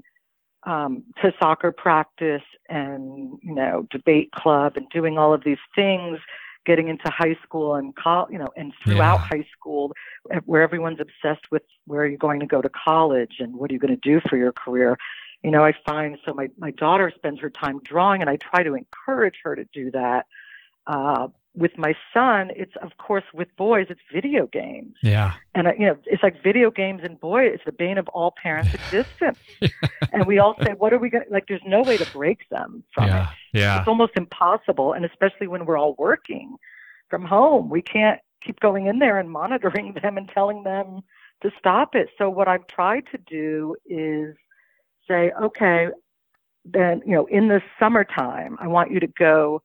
um, to soccer practice and, you know, debate club and doing all of these things, getting into high school and col- you know, and throughout
Yeah.
high school, where everyone's obsessed with where you're going to go to college and what are you going to do for your career. You know, I find so my, my daughter spends her time drawing, and I try to encourage her to do that. Uh, with my son, it's of course with boys, it's video games.
Yeah.
And uh, you know, it's like video games and boy, it's the bane of all parents' existence. And we all say, what are we going to, like, there's no way to break them from
Yeah.
it.
Yeah.
It's almost impossible. And especially when we're all working from home, we can't keep going in there and monitoring them and telling them to stop it. So what I've tried to do is say, okay, then, you know, in the summertime, I want you to go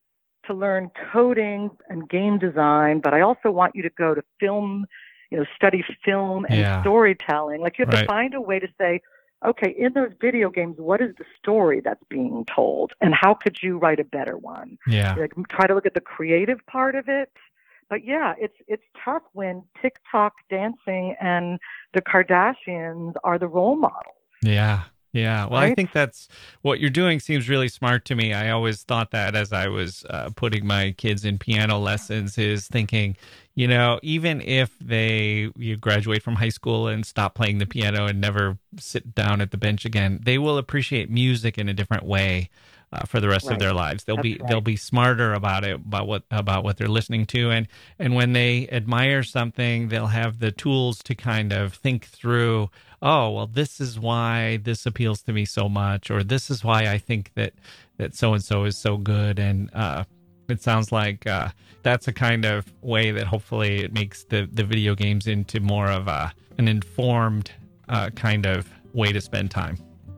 to learn coding and game design, but I also want you to go to film, you know, study film and
Yeah.
storytelling. Like you have
Right.
to find a way to say, okay, in those video games, what is the story that's being told, and how could you write a better one?
Yeah.
Like try to look at the creative part of it. But yeah, it's it's tough when TikTok dancing and the Kardashians are the role models.
Yeah. Yeah. Well,
right?
I think that's what you're doing seems really smart to me. I always thought that as I was uh, putting my kids in piano lessons is thinking, you know, even if they you graduate from high school and stop playing the piano and never sit down at the bench again, they will appreciate music in a different way. Uh, for the rest
right.
of their lives, they'll
That's
be
right.
they'll be smarter about it, about what about what they're listening to, and and when they admire something, they'll have the tools to kind of think through. Oh, well, this is why this appeals to me so much, or this is why I think that that so and so is so good. And uh, it sounds like uh, that's a kind of way that hopefully it makes the the video games into more of a an informed uh, kind of way to spend time.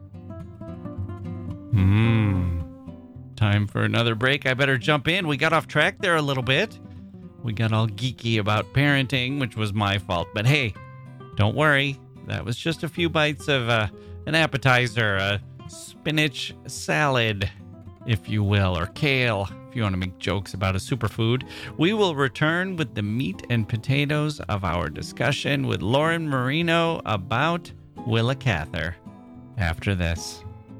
Hmm. Time for another break. I better jump in. We got off track there a little bit. We got all geeky about parenting, which was my fault. But hey, don't worry. That was just a few bites of uh, an appetizer, a spinach salad, if you will, or kale, if you want to make jokes about a superfood. We will return with the meat and potatoes of our discussion with Lauren Marino about Willa Cather after this.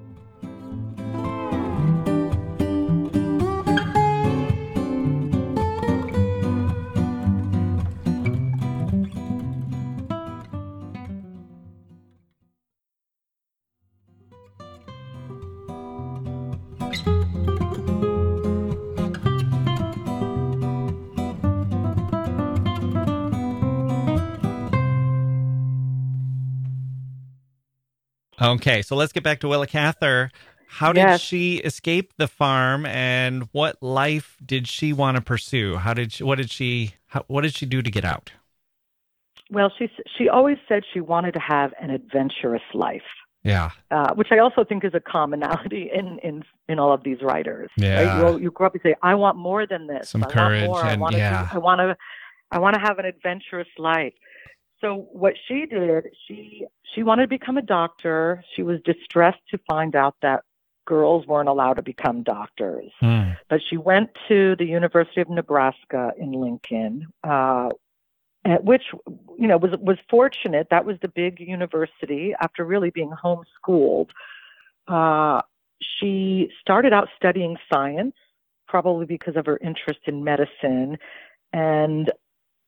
Okay, so let's get back to Willa Cather. How did
Yes.
she escape the farm, and what life did she want to pursue? How did she, what did she how, what did she do to get out?
Well, she she always said she wanted to have an adventurous life,
Yeah,
uh, which I also think is a commonality in in, in all of these writers.
Yeah.
Right? You, you grow up and say, "I want more than this.
Some
I
courage
want more.
and-
I want to.
yeah.
I want to. I want to have an adventurous life." So what she did, she she wanted to become a doctor. She was distressed to find out that girls weren't allowed to become doctors.
Hmm.
But she went to the University of Nebraska in Lincoln, uh, at which, you know, was was fortunate. That was the big university after really being homeschooled. Uh, she started out studying science, probably because of her interest in medicine, and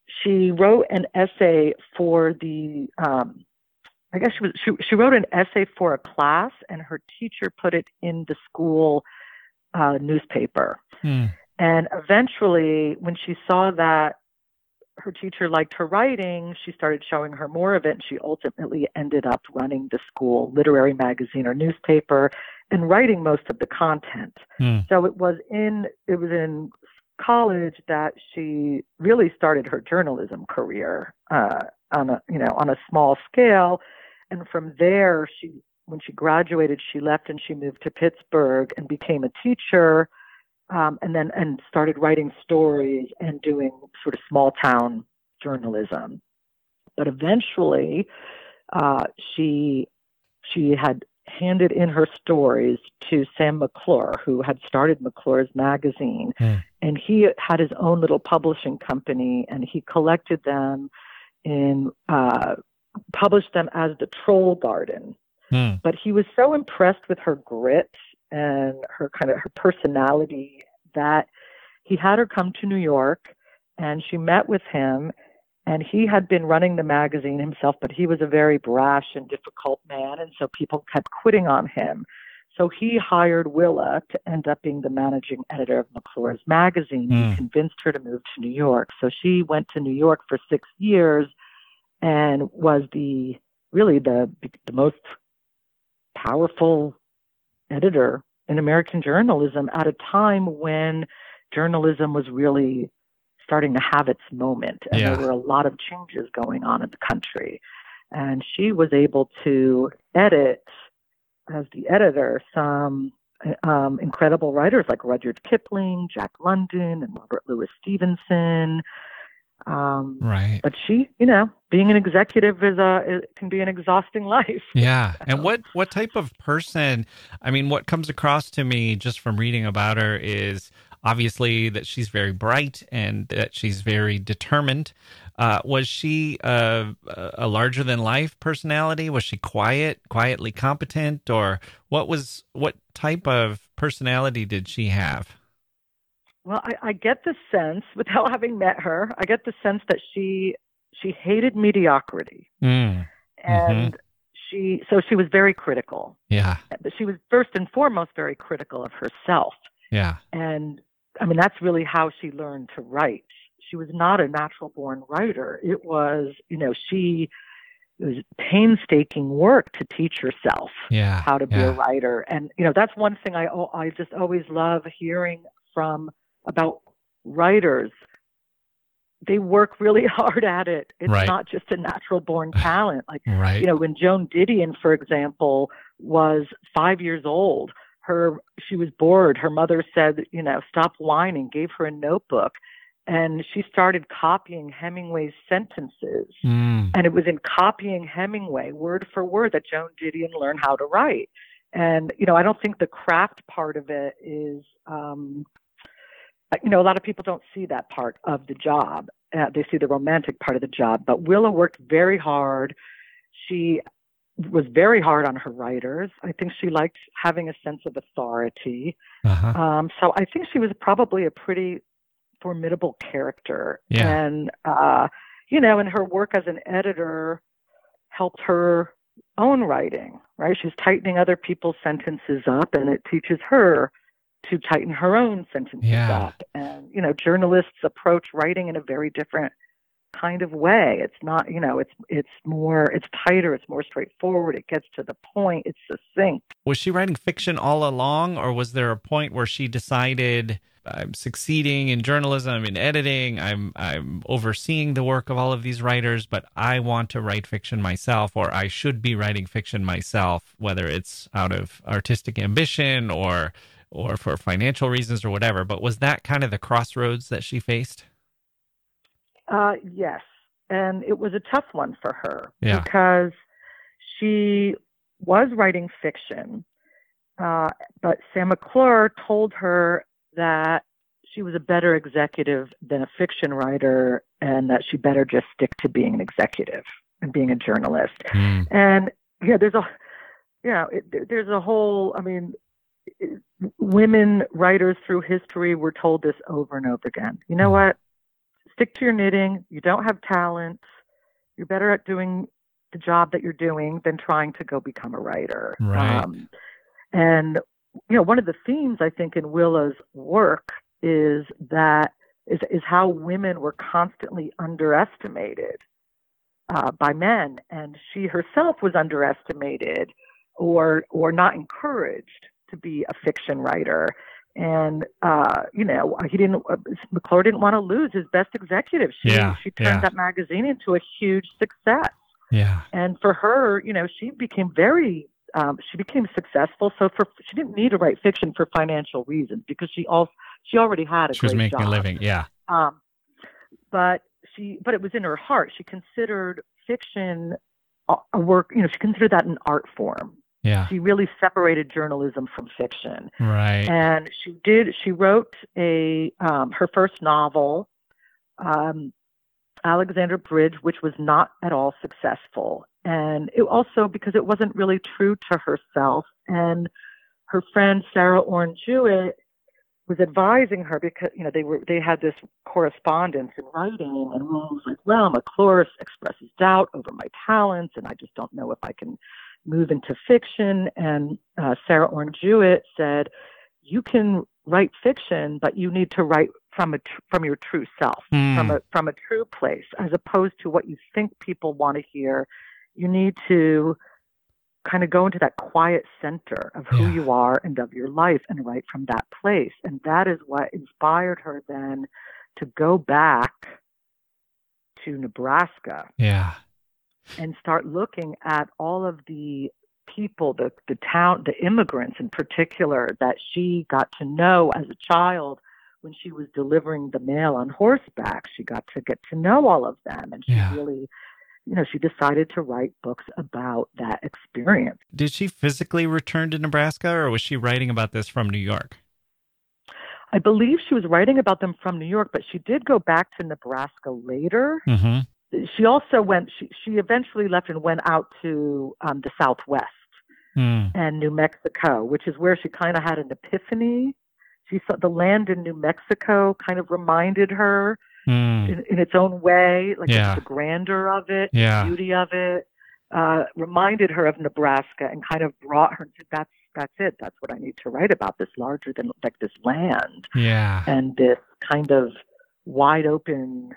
she wrote an essay for the, um, I guess she was, she, she wrote an essay for a class, and her teacher put it in the school uh, newspaper.
Hmm.
And eventually, when she saw that her teacher liked her writing, she started showing her more of it, and she ultimately ended up running the school literary magazine or newspaper and writing most of the content.
Hmm.
So it was in it was in college that she really started her journalism career uh, on a you know on a small scale, and from there, she when she graduated, she left and she moved to Pittsburgh and became a teacher. Um, and then and started writing stories and doing sort of small town journalism. But eventually, uh, she she had handed in her stories to Sam McClure, who had started McClure's magazine,
mm.
and he had his own little publishing company, and he collected them and uh, published them as the Troll Garden.
Mm.
But he was so impressed with her grit and her kind of her personality that he had her come to New York, and she met with him, and he had been running the magazine himself, but he was a very brash and difficult man, and so people kept quitting on him. So he hired Willa to end up being the managing editor of McClure's magazine.
Mm.
He convinced her to move to New York. So she went to New York for six years and was the really the the most powerful editor in American journalism at a time when journalism was really starting to have its moment, and
Yeah.
there were a lot of changes going on in the country. And she was able to edit, as the editor, some um, incredible writers like Rudyard Kipling, Jack London, and Robert Louis Stevenson. Um,
Right.
But she, you know, being an executive is a it can be an exhausting life.
Yeah. And what, what type of person, I mean, what comes across to me just from reading about her is obviously that she's very bright and that she's very determined. Uh, was she a, a larger than life personality? Was she quiet, quietly competent, or what was, what type of personality did she have?
Well, I, I get the sense, without having met her, I get the sense that she she hated mediocrity,
Mm.
and
Mm-hmm.
she so she was very critical.
Yeah.
But she was first and foremost very critical of herself,
Yeah.
and I mean that's really how she learned to write. She was not a natural born writer. It was, you know, she it was painstaking work to teach herself
Yeah.
how to be
yeah.
a writer, and you know that's one thing I I just always love hearing from. About writers. They work really hard at it. It's
Right.
not just a natural born talent. Like,
Right.
you know, when Joan Didion, for example, was five years old, her she was bored. Her mother said, you know, stop whining, gave her a notebook, and she started copying Hemingway's sentences.
Mm.
And it was in copying Hemingway, word for word, that Joan Didion learned how to write. And, you know, I don't think the craft part of it is um you know, a lot of people don't see that part of the job. Uh, they see the romantic part of the job. But Willa worked very hard. She was very hard on her writers. I think she liked having a sense of authority.
Uh-huh.
Um, so I think she was probably a pretty formidable character.
Yeah.
And, uh, you know, and her work as an editor helped her own writing, right? She's tightening other people's sentences up, and it teaches her to tighten her own sentences
Yeah.
up. And, you know, journalists approach writing in a very different kind of way. It's not, you know, it's it's more, it's tighter, it's more straightforward, it gets to the point, it's succinct.
Was she writing fiction all along, or was there a point where she decided, I'm succeeding in journalism, I'm in editing, I'm I'm overseeing the work of all of these writers, but I want to write fiction myself, or I should be writing fiction myself, whether it's out of artistic ambition or or for financial reasons or whatever. But was that kind of the crossroads that she faced?
Uh, yes. And it was a tough one for her
Yeah.
because she was writing fiction, uh, but Sam McClure told her that she was a better executive than a fiction writer and that she better just stick to being an executive and being a journalist.
Mm.
And, yeah, there's a, you know, it, there's a whole, I mean, it, women writers through history were told this over and over again. You know what? stick to your knitting. You don't have talent. You're better at doing the job that you're doing than trying to go become a writer.
Right.
Um, and, you know, one of the themes I think in Willa's work is that is, is how women were constantly underestimated uh, by men. And she herself was underestimated or, or not encouraged to be a fiction writer. And, uh, you know, he didn't, uh, McClure didn't want to lose his best executive. She,
yeah,
she turned
yeah.
that magazine into a huge success.
Yeah.
And for her, you know, she became very, um, she became successful. So for, she didn't need to write fiction for financial reasons because she also, she already had a
she was
great
making
job.
a living. Yeah.
Um, but she, but it was in her heart. She considered fiction a, a work, you know, she considered that an art form.
Yeah.
She really separated journalism from fiction.
Right.
And she did, she wrote a, um, her first novel, um, Alexander Bridge, which was not at all successful. And it also because it wasn't really true to herself. And her friend, Sarah Orne Jewett, was advising her because, you know, they were, they had this correspondence in writing, and Willa was like, well, McClure expresses doubt over my talents, and I just don't know if I can move into fiction. And uh, Sarah Orne Jewett said, you can write fiction, but you need to write from a tr- from your true self,
mm.
from a from a true place, as opposed to what you think people want to hear. You need to kind of go into that quiet center of who
yeah.
you are and of your life and write from that place. And that is what inspired her then to go back to Nebraska.
Yeah.
And start looking at all of the people, the, the town, the immigrants in particular, that she got to know as a child when she was delivering the mail on horseback. She got to get to know all of them. And she
yeah.
really, you know, she decided to write books about that experience.
Did she physically return to Nebraska, or was she writing about this from New York?
I believe she was writing about them from New York, but she did go back to Nebraska later.
Mm-hmm.
She also went, she, she eventually left and went out to um, the Southwest mm. and New Mexico, which is where she kind of had an epiphany. She saw the land in New Mexico kind of reminded her mm. in, in its own way, like
yeah.
the grandeur of it,
yeah.
the beauty of it, uh, reminded her of Nebraska and kind of brought her to that's, that's it. That's what I need to write about, this larger than like this land
yeah.
and this kind of wide open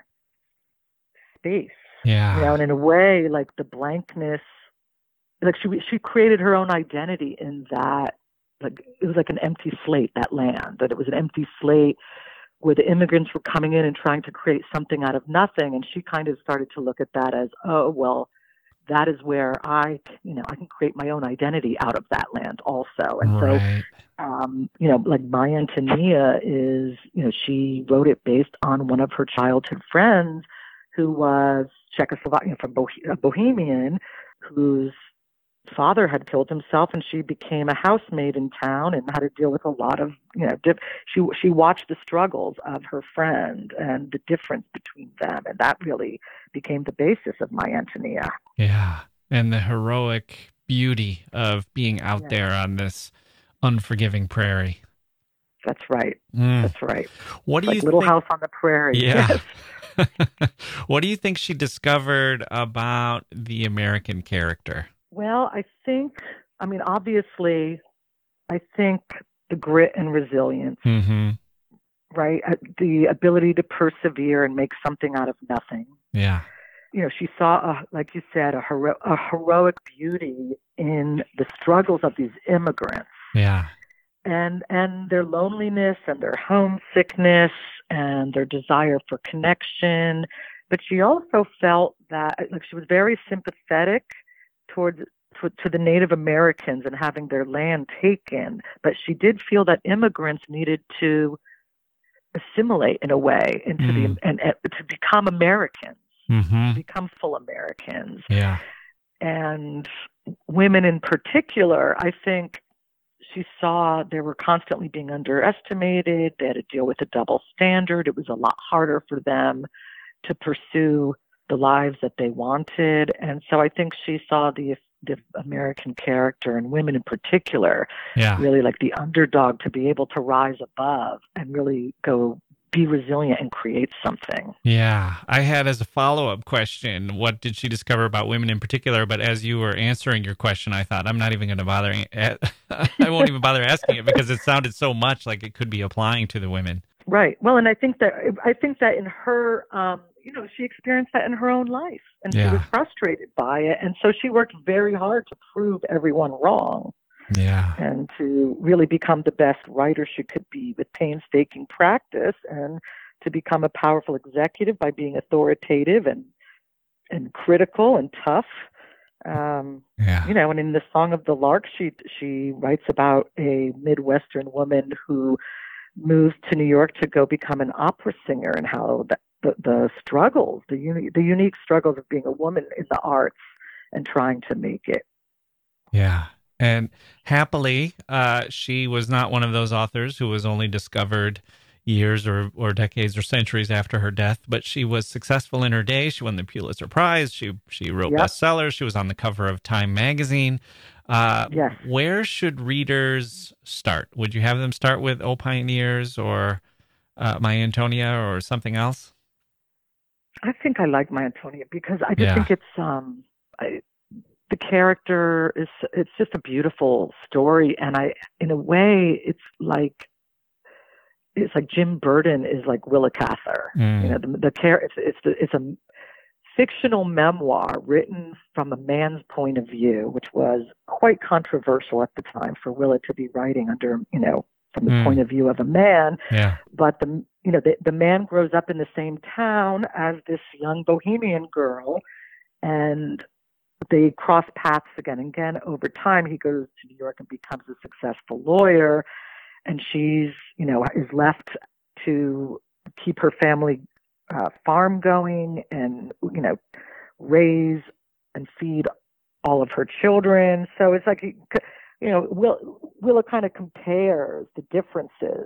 space.
Yeah.
You know, and in a way, like the blankness, like she she created her own identity in that, like it was like an empty slate, that land, that it was an empty slate where the immigrants were coming in and trying to create something out of nothing. And she kind of started to look at that as, oh, well, that is where I, you know, I can create my own identity out of that land also. And
right.
so, um, you know, like My Antonia is, you know, she wrote it based on one of her childhood friends who was Czechoslovakian, from Bohe- a Bohemian, whose father had killed himself, and she became a housemaid in town and had to deal with a lot of, you know, dip- she she watched the struggles of her friend and the difference between them, and that really became the basis of My Antonia.
Yeah, and the heroic beauty of being out yeah. there on this unforgiving prairie.
That's right.
Mm.
That's right.
What do
like
you
Little
think?
House on the Prairie.
Yeah.
Yes.
What do you think she discovered about the American character?
Well, I think, I mean, obviously, I think the grit and resilience,
mm-hmm.
right? The ability to persevere and make something out of nothing.
Yeah.
You know, she saw, a, like you said, a, hero- a heroic beauty in the struggles of these immigrants.
Yeah.
And and their loneliness and their homesickness and their desire for connection. But she also felt that, like, she was very sympathetic towards to, to the Native Americans and having their land taken. But she did feel that immigrants needed to assimilate in a way into mm. the and, and to become Americans,
mm-hmm.
to become full Americans.
Yeah.
And women in particular, I think. She saw they were constantly being underestimated. They had to deal with a double standard. It was a lot harder for them to pursue the lives that they wanted. And so I think she saw the the American character, and women in particular,
yeah.
really like the underdog, to be able to rise above and really go be resilient and create something.
Yeah. I had as a follow-up question, what did she discover about women in particular? But as you were answering your question, I thought, I'm not even going to bother. I won't even bother asking it because it sounded so much like it could be applying to the women.
Right. Well, and I think that I think that in her, um, you know, she experienced that in her own life, and
Yeah.
she was frustrated by it, and so she worked very hard to prove everyone wrong.
Yeah.
And to really become the best writer she could be with painstaking practice, and to become a powerful executive by being authoritative and and critical and tough. Um,
Yeah.
You know, and in the Song of the Lark, she she writes about a Midwestern woman who moved to New York to go become an opera singer, and how the the, the struggles, the uni- the unique struggles of being a woman in the arts and trying to make it.
Yeah. And happily, uh, she was not one of those authors who was only discovered years or, or decades or centuries after her death, but she was successful in her day. She won the Pulitzer Prize. She she wrote
Yep.
bestsellers. She was on the cover of Time magazine. Uh,
Yes.
Where should readers start? Would you have them start with O Pioneers or uh, My Antonia or something else?
I think I like My Antonia because I just
Yeah.
think it's um, I, the character is it's just a beautiful story, and I, in a way, it's like it's like Jim Burden is like Willa Cather.
Mm.
You know, the the care it's it's the, it's a fictional memoir written from a man's point of view, which was quite controversial at the time for Willa to be writing under, you know, from the
Mm.
point of view of a man.
Yeah.
But the you know the, the man grows up in the same town as this young bohemian girl, and they cross paths again and again over time. He goes to New York and becomes a successful lawyer, and she's, you know, is left to keep her family uh, farm going and, you know, raise and feed all of her children. So it's like, you know, Will, Willa kind of compares the differences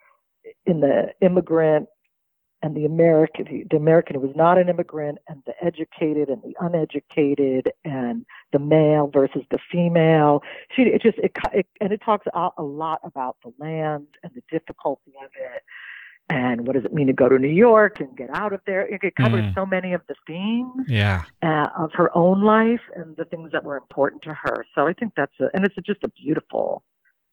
in the immigrant and the American, the American who was not an immigrant, and the educated and the uneducated, and the male versus the female. She, it just, it, it and it talks a, a lot about the land and the difficulty of it, and what does it mean to go to New York and get out of there. It, it covers
Mm.
so many of the themes
Yeah.
uh, of her own life and the things that were important to her. So I think that's a, and it's a, just a beautiful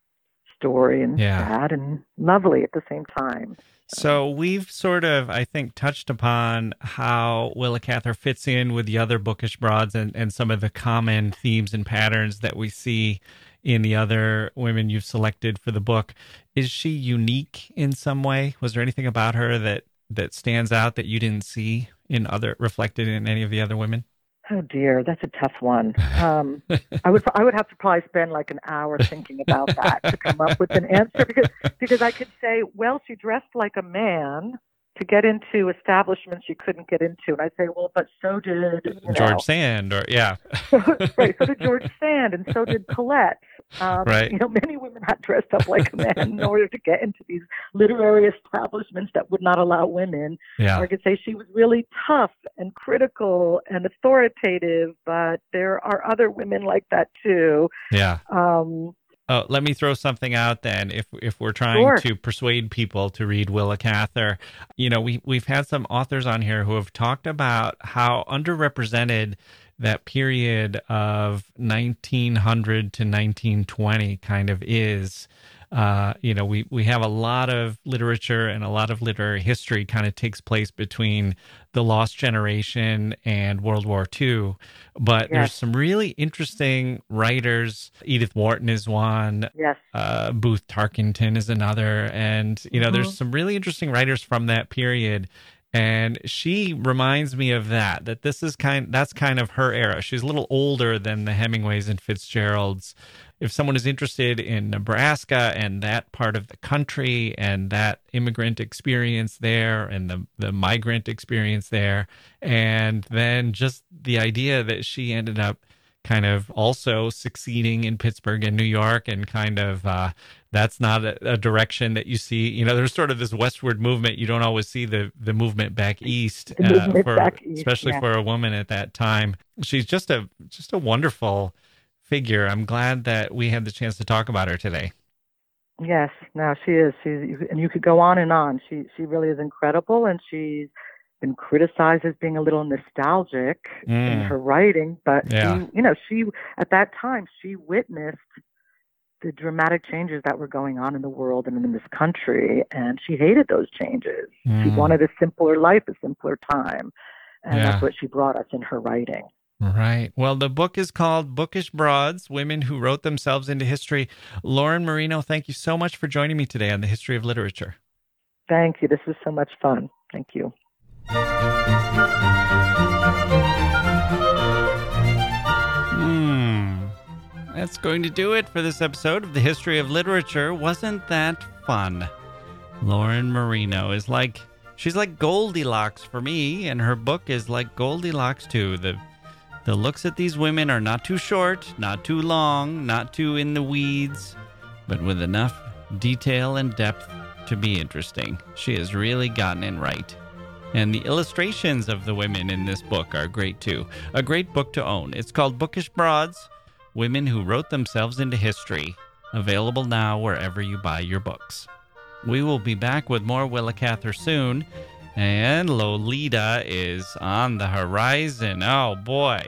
story, and
Yeah.
sad and lovely at the same time.
So we've sort of, I think, touched upon how Willa Cather fits in with the other bookish broads and, and some of the common themes and patterns that we see in the other women you've selected for the book. Is she unique in some way? Was there anything about her that, that stands out that you didn't see in other reflected in any of the other women?
Oh dear, that's a tough one. Um, I would I would have to probably spend like an hour thinking about that to come up with an answer, because because I could say, well, she dressed like a man to get into establishments she couldn't get into, and I'd say, well, but so did, you
George
know,
Sand, or yeah,
right? So did George Sand, and so did Colette. Um,
right.
You know, many women had dressed up like a man in order to get into these literary establishments that would not allow women.
Yeah.
Or I could say she was really tough and critical and authoritative, but there are other women like that too.
Yeah.
Um,
Oh, let me throw something out then. If if we're trying
Sure.
to persuade people to read Willa Cather, you know, we we've had some authors on here who have talked about how underrepresented that period of nineteen hundred to nineteen twenty kind of is. Uh, you know, we, we have a lot of literature and a lot of literary history kind of takes place between the Lost Generation and World War Two. But
Yes.
there's some really interesting writers. Edith Wharton is one.
yes.
Uh, Booth Tarkington is another. And, you know,
Mhm.
there's some really interesting writers from that period. And she reminds me of that, that this is kind, that's kind of her era. She's a little older than the Hemingways and Fitzgeralds. If someone is interested in Nebraska and that part of the country and that immigrant experience there and the, the migrant experience there, and then just the idea that she ended up kind of also succeeding in Pittsburgh and New York, and kind of uh, that's not a, a direction that you see. You know, there's sort of this westward movement. You don't always see the, the movement back east,
The movement
uh, for,
back east,
especially
yeah.
for a woman at that time. She's just a just a wonderful figure. I'm glad that we had the chance to talk about her today.
Yes, no, she is. She's, and you could go on and on. She she really is incredible, and she's been criticized as being a little nostalgic mm. in her writing. But yeah. she, you know, she at that time she witnessed the dramatic changes that were going on in the world and in this country, and she hated those changes. Mm. She wanted a simpler life, a simpler time, and yeah. that's what she brought us in her writing.
Right. Well, the book is called Bookish Broads, Women Who Wrote Themselves into History. Lauren Marino, thank you so much for joining me today on the History of Literature.
Thank you. This was so much fun. Thank you.
Hmm. That's going to do it for this episode of the History of Literature. Wasn't that fun? Lauren Marino is like, she's like Goldilocks for me, and her book is like Goldilocks too. The The looks at these women are not too short, not too long, not too in the weeds, but with enough detail and depth to be interesting. She has really gotten it right. And the illustrations of the women in this book are great too. A great book to own. It's called Bookish Broads, Women Who Wrote Themselves into History. Available now wherever you buy your books. We will be back with more Willa Cather soon. And Lolita is on the horizon. Oh, boy.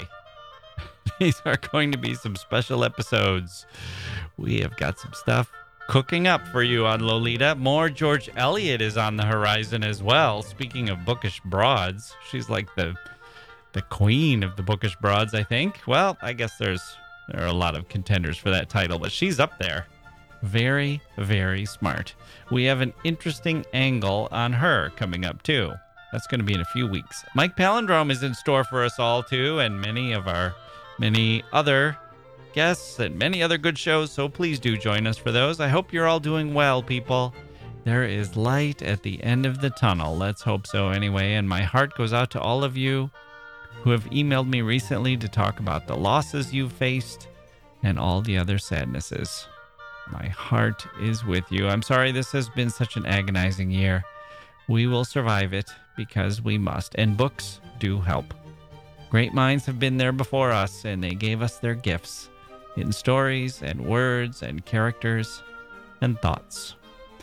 These are going to be some special episodes. We have got some stuff cooking up for you on Lolita. More George Eliot is on the horizon as well. Speaking of bookish broads, she's like the the queen of the bookish broads, I think. Well, I guess there's there are a lot of contenders for that title, but she's up there. Very, very smart. We have an interesting angle on her coming up, too. That's going to be in a few weeks. Mike Palindrome is in store for us all, too, and many of our many other guests and many other good shows, so please do join us for those. I hope you're all doing well, people. There is light at the end of the tunnel. Let's hope so anyway, and my heart goes out to all of you who have emailed me recently to talk about the losses you've faced and all the other sadnesses. My heart is with you. I'm sorry this has been such an agonizing year. We will survive it because we must, and books do help. Great minds have been there before us, and they gave us their gifts in stories and words and characters and thoughts.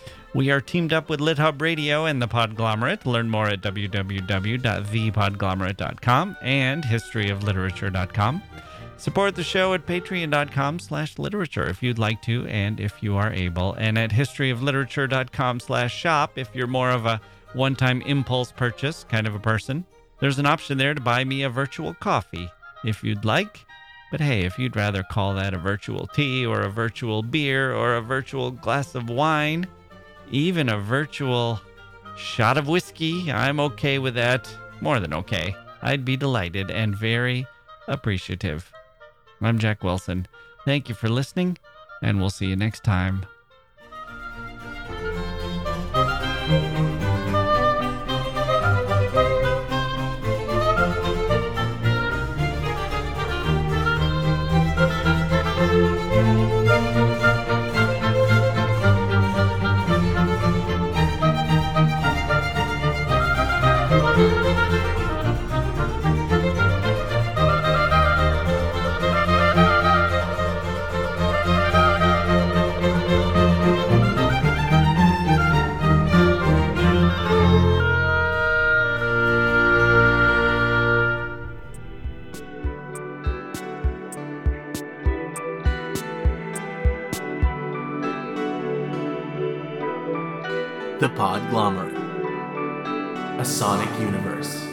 We are teamed up with LitHub Radio and the Podglomerate. Learn more at w w w dot the podglomerate dot com and history of literature dot com. Support the show at patreon.com slash literature if you'd like to and if you are able, and at historyofliterature.com slash shop if you're more of a one-time impulse purchase kind of a person. There's an option there to buy me a virtual coffee if you'd like. But hey, if you'd rather call that a virtual tea or a virtual beer or a virtual glass of wine, even a virtual shot of whiskey, I'm okay with that. More than okay. I'd be delighted and very appreciative. I'm Jack Wilson. Thank you for listening, and we'll see you next time.
The Podglomerate, a sonic universe.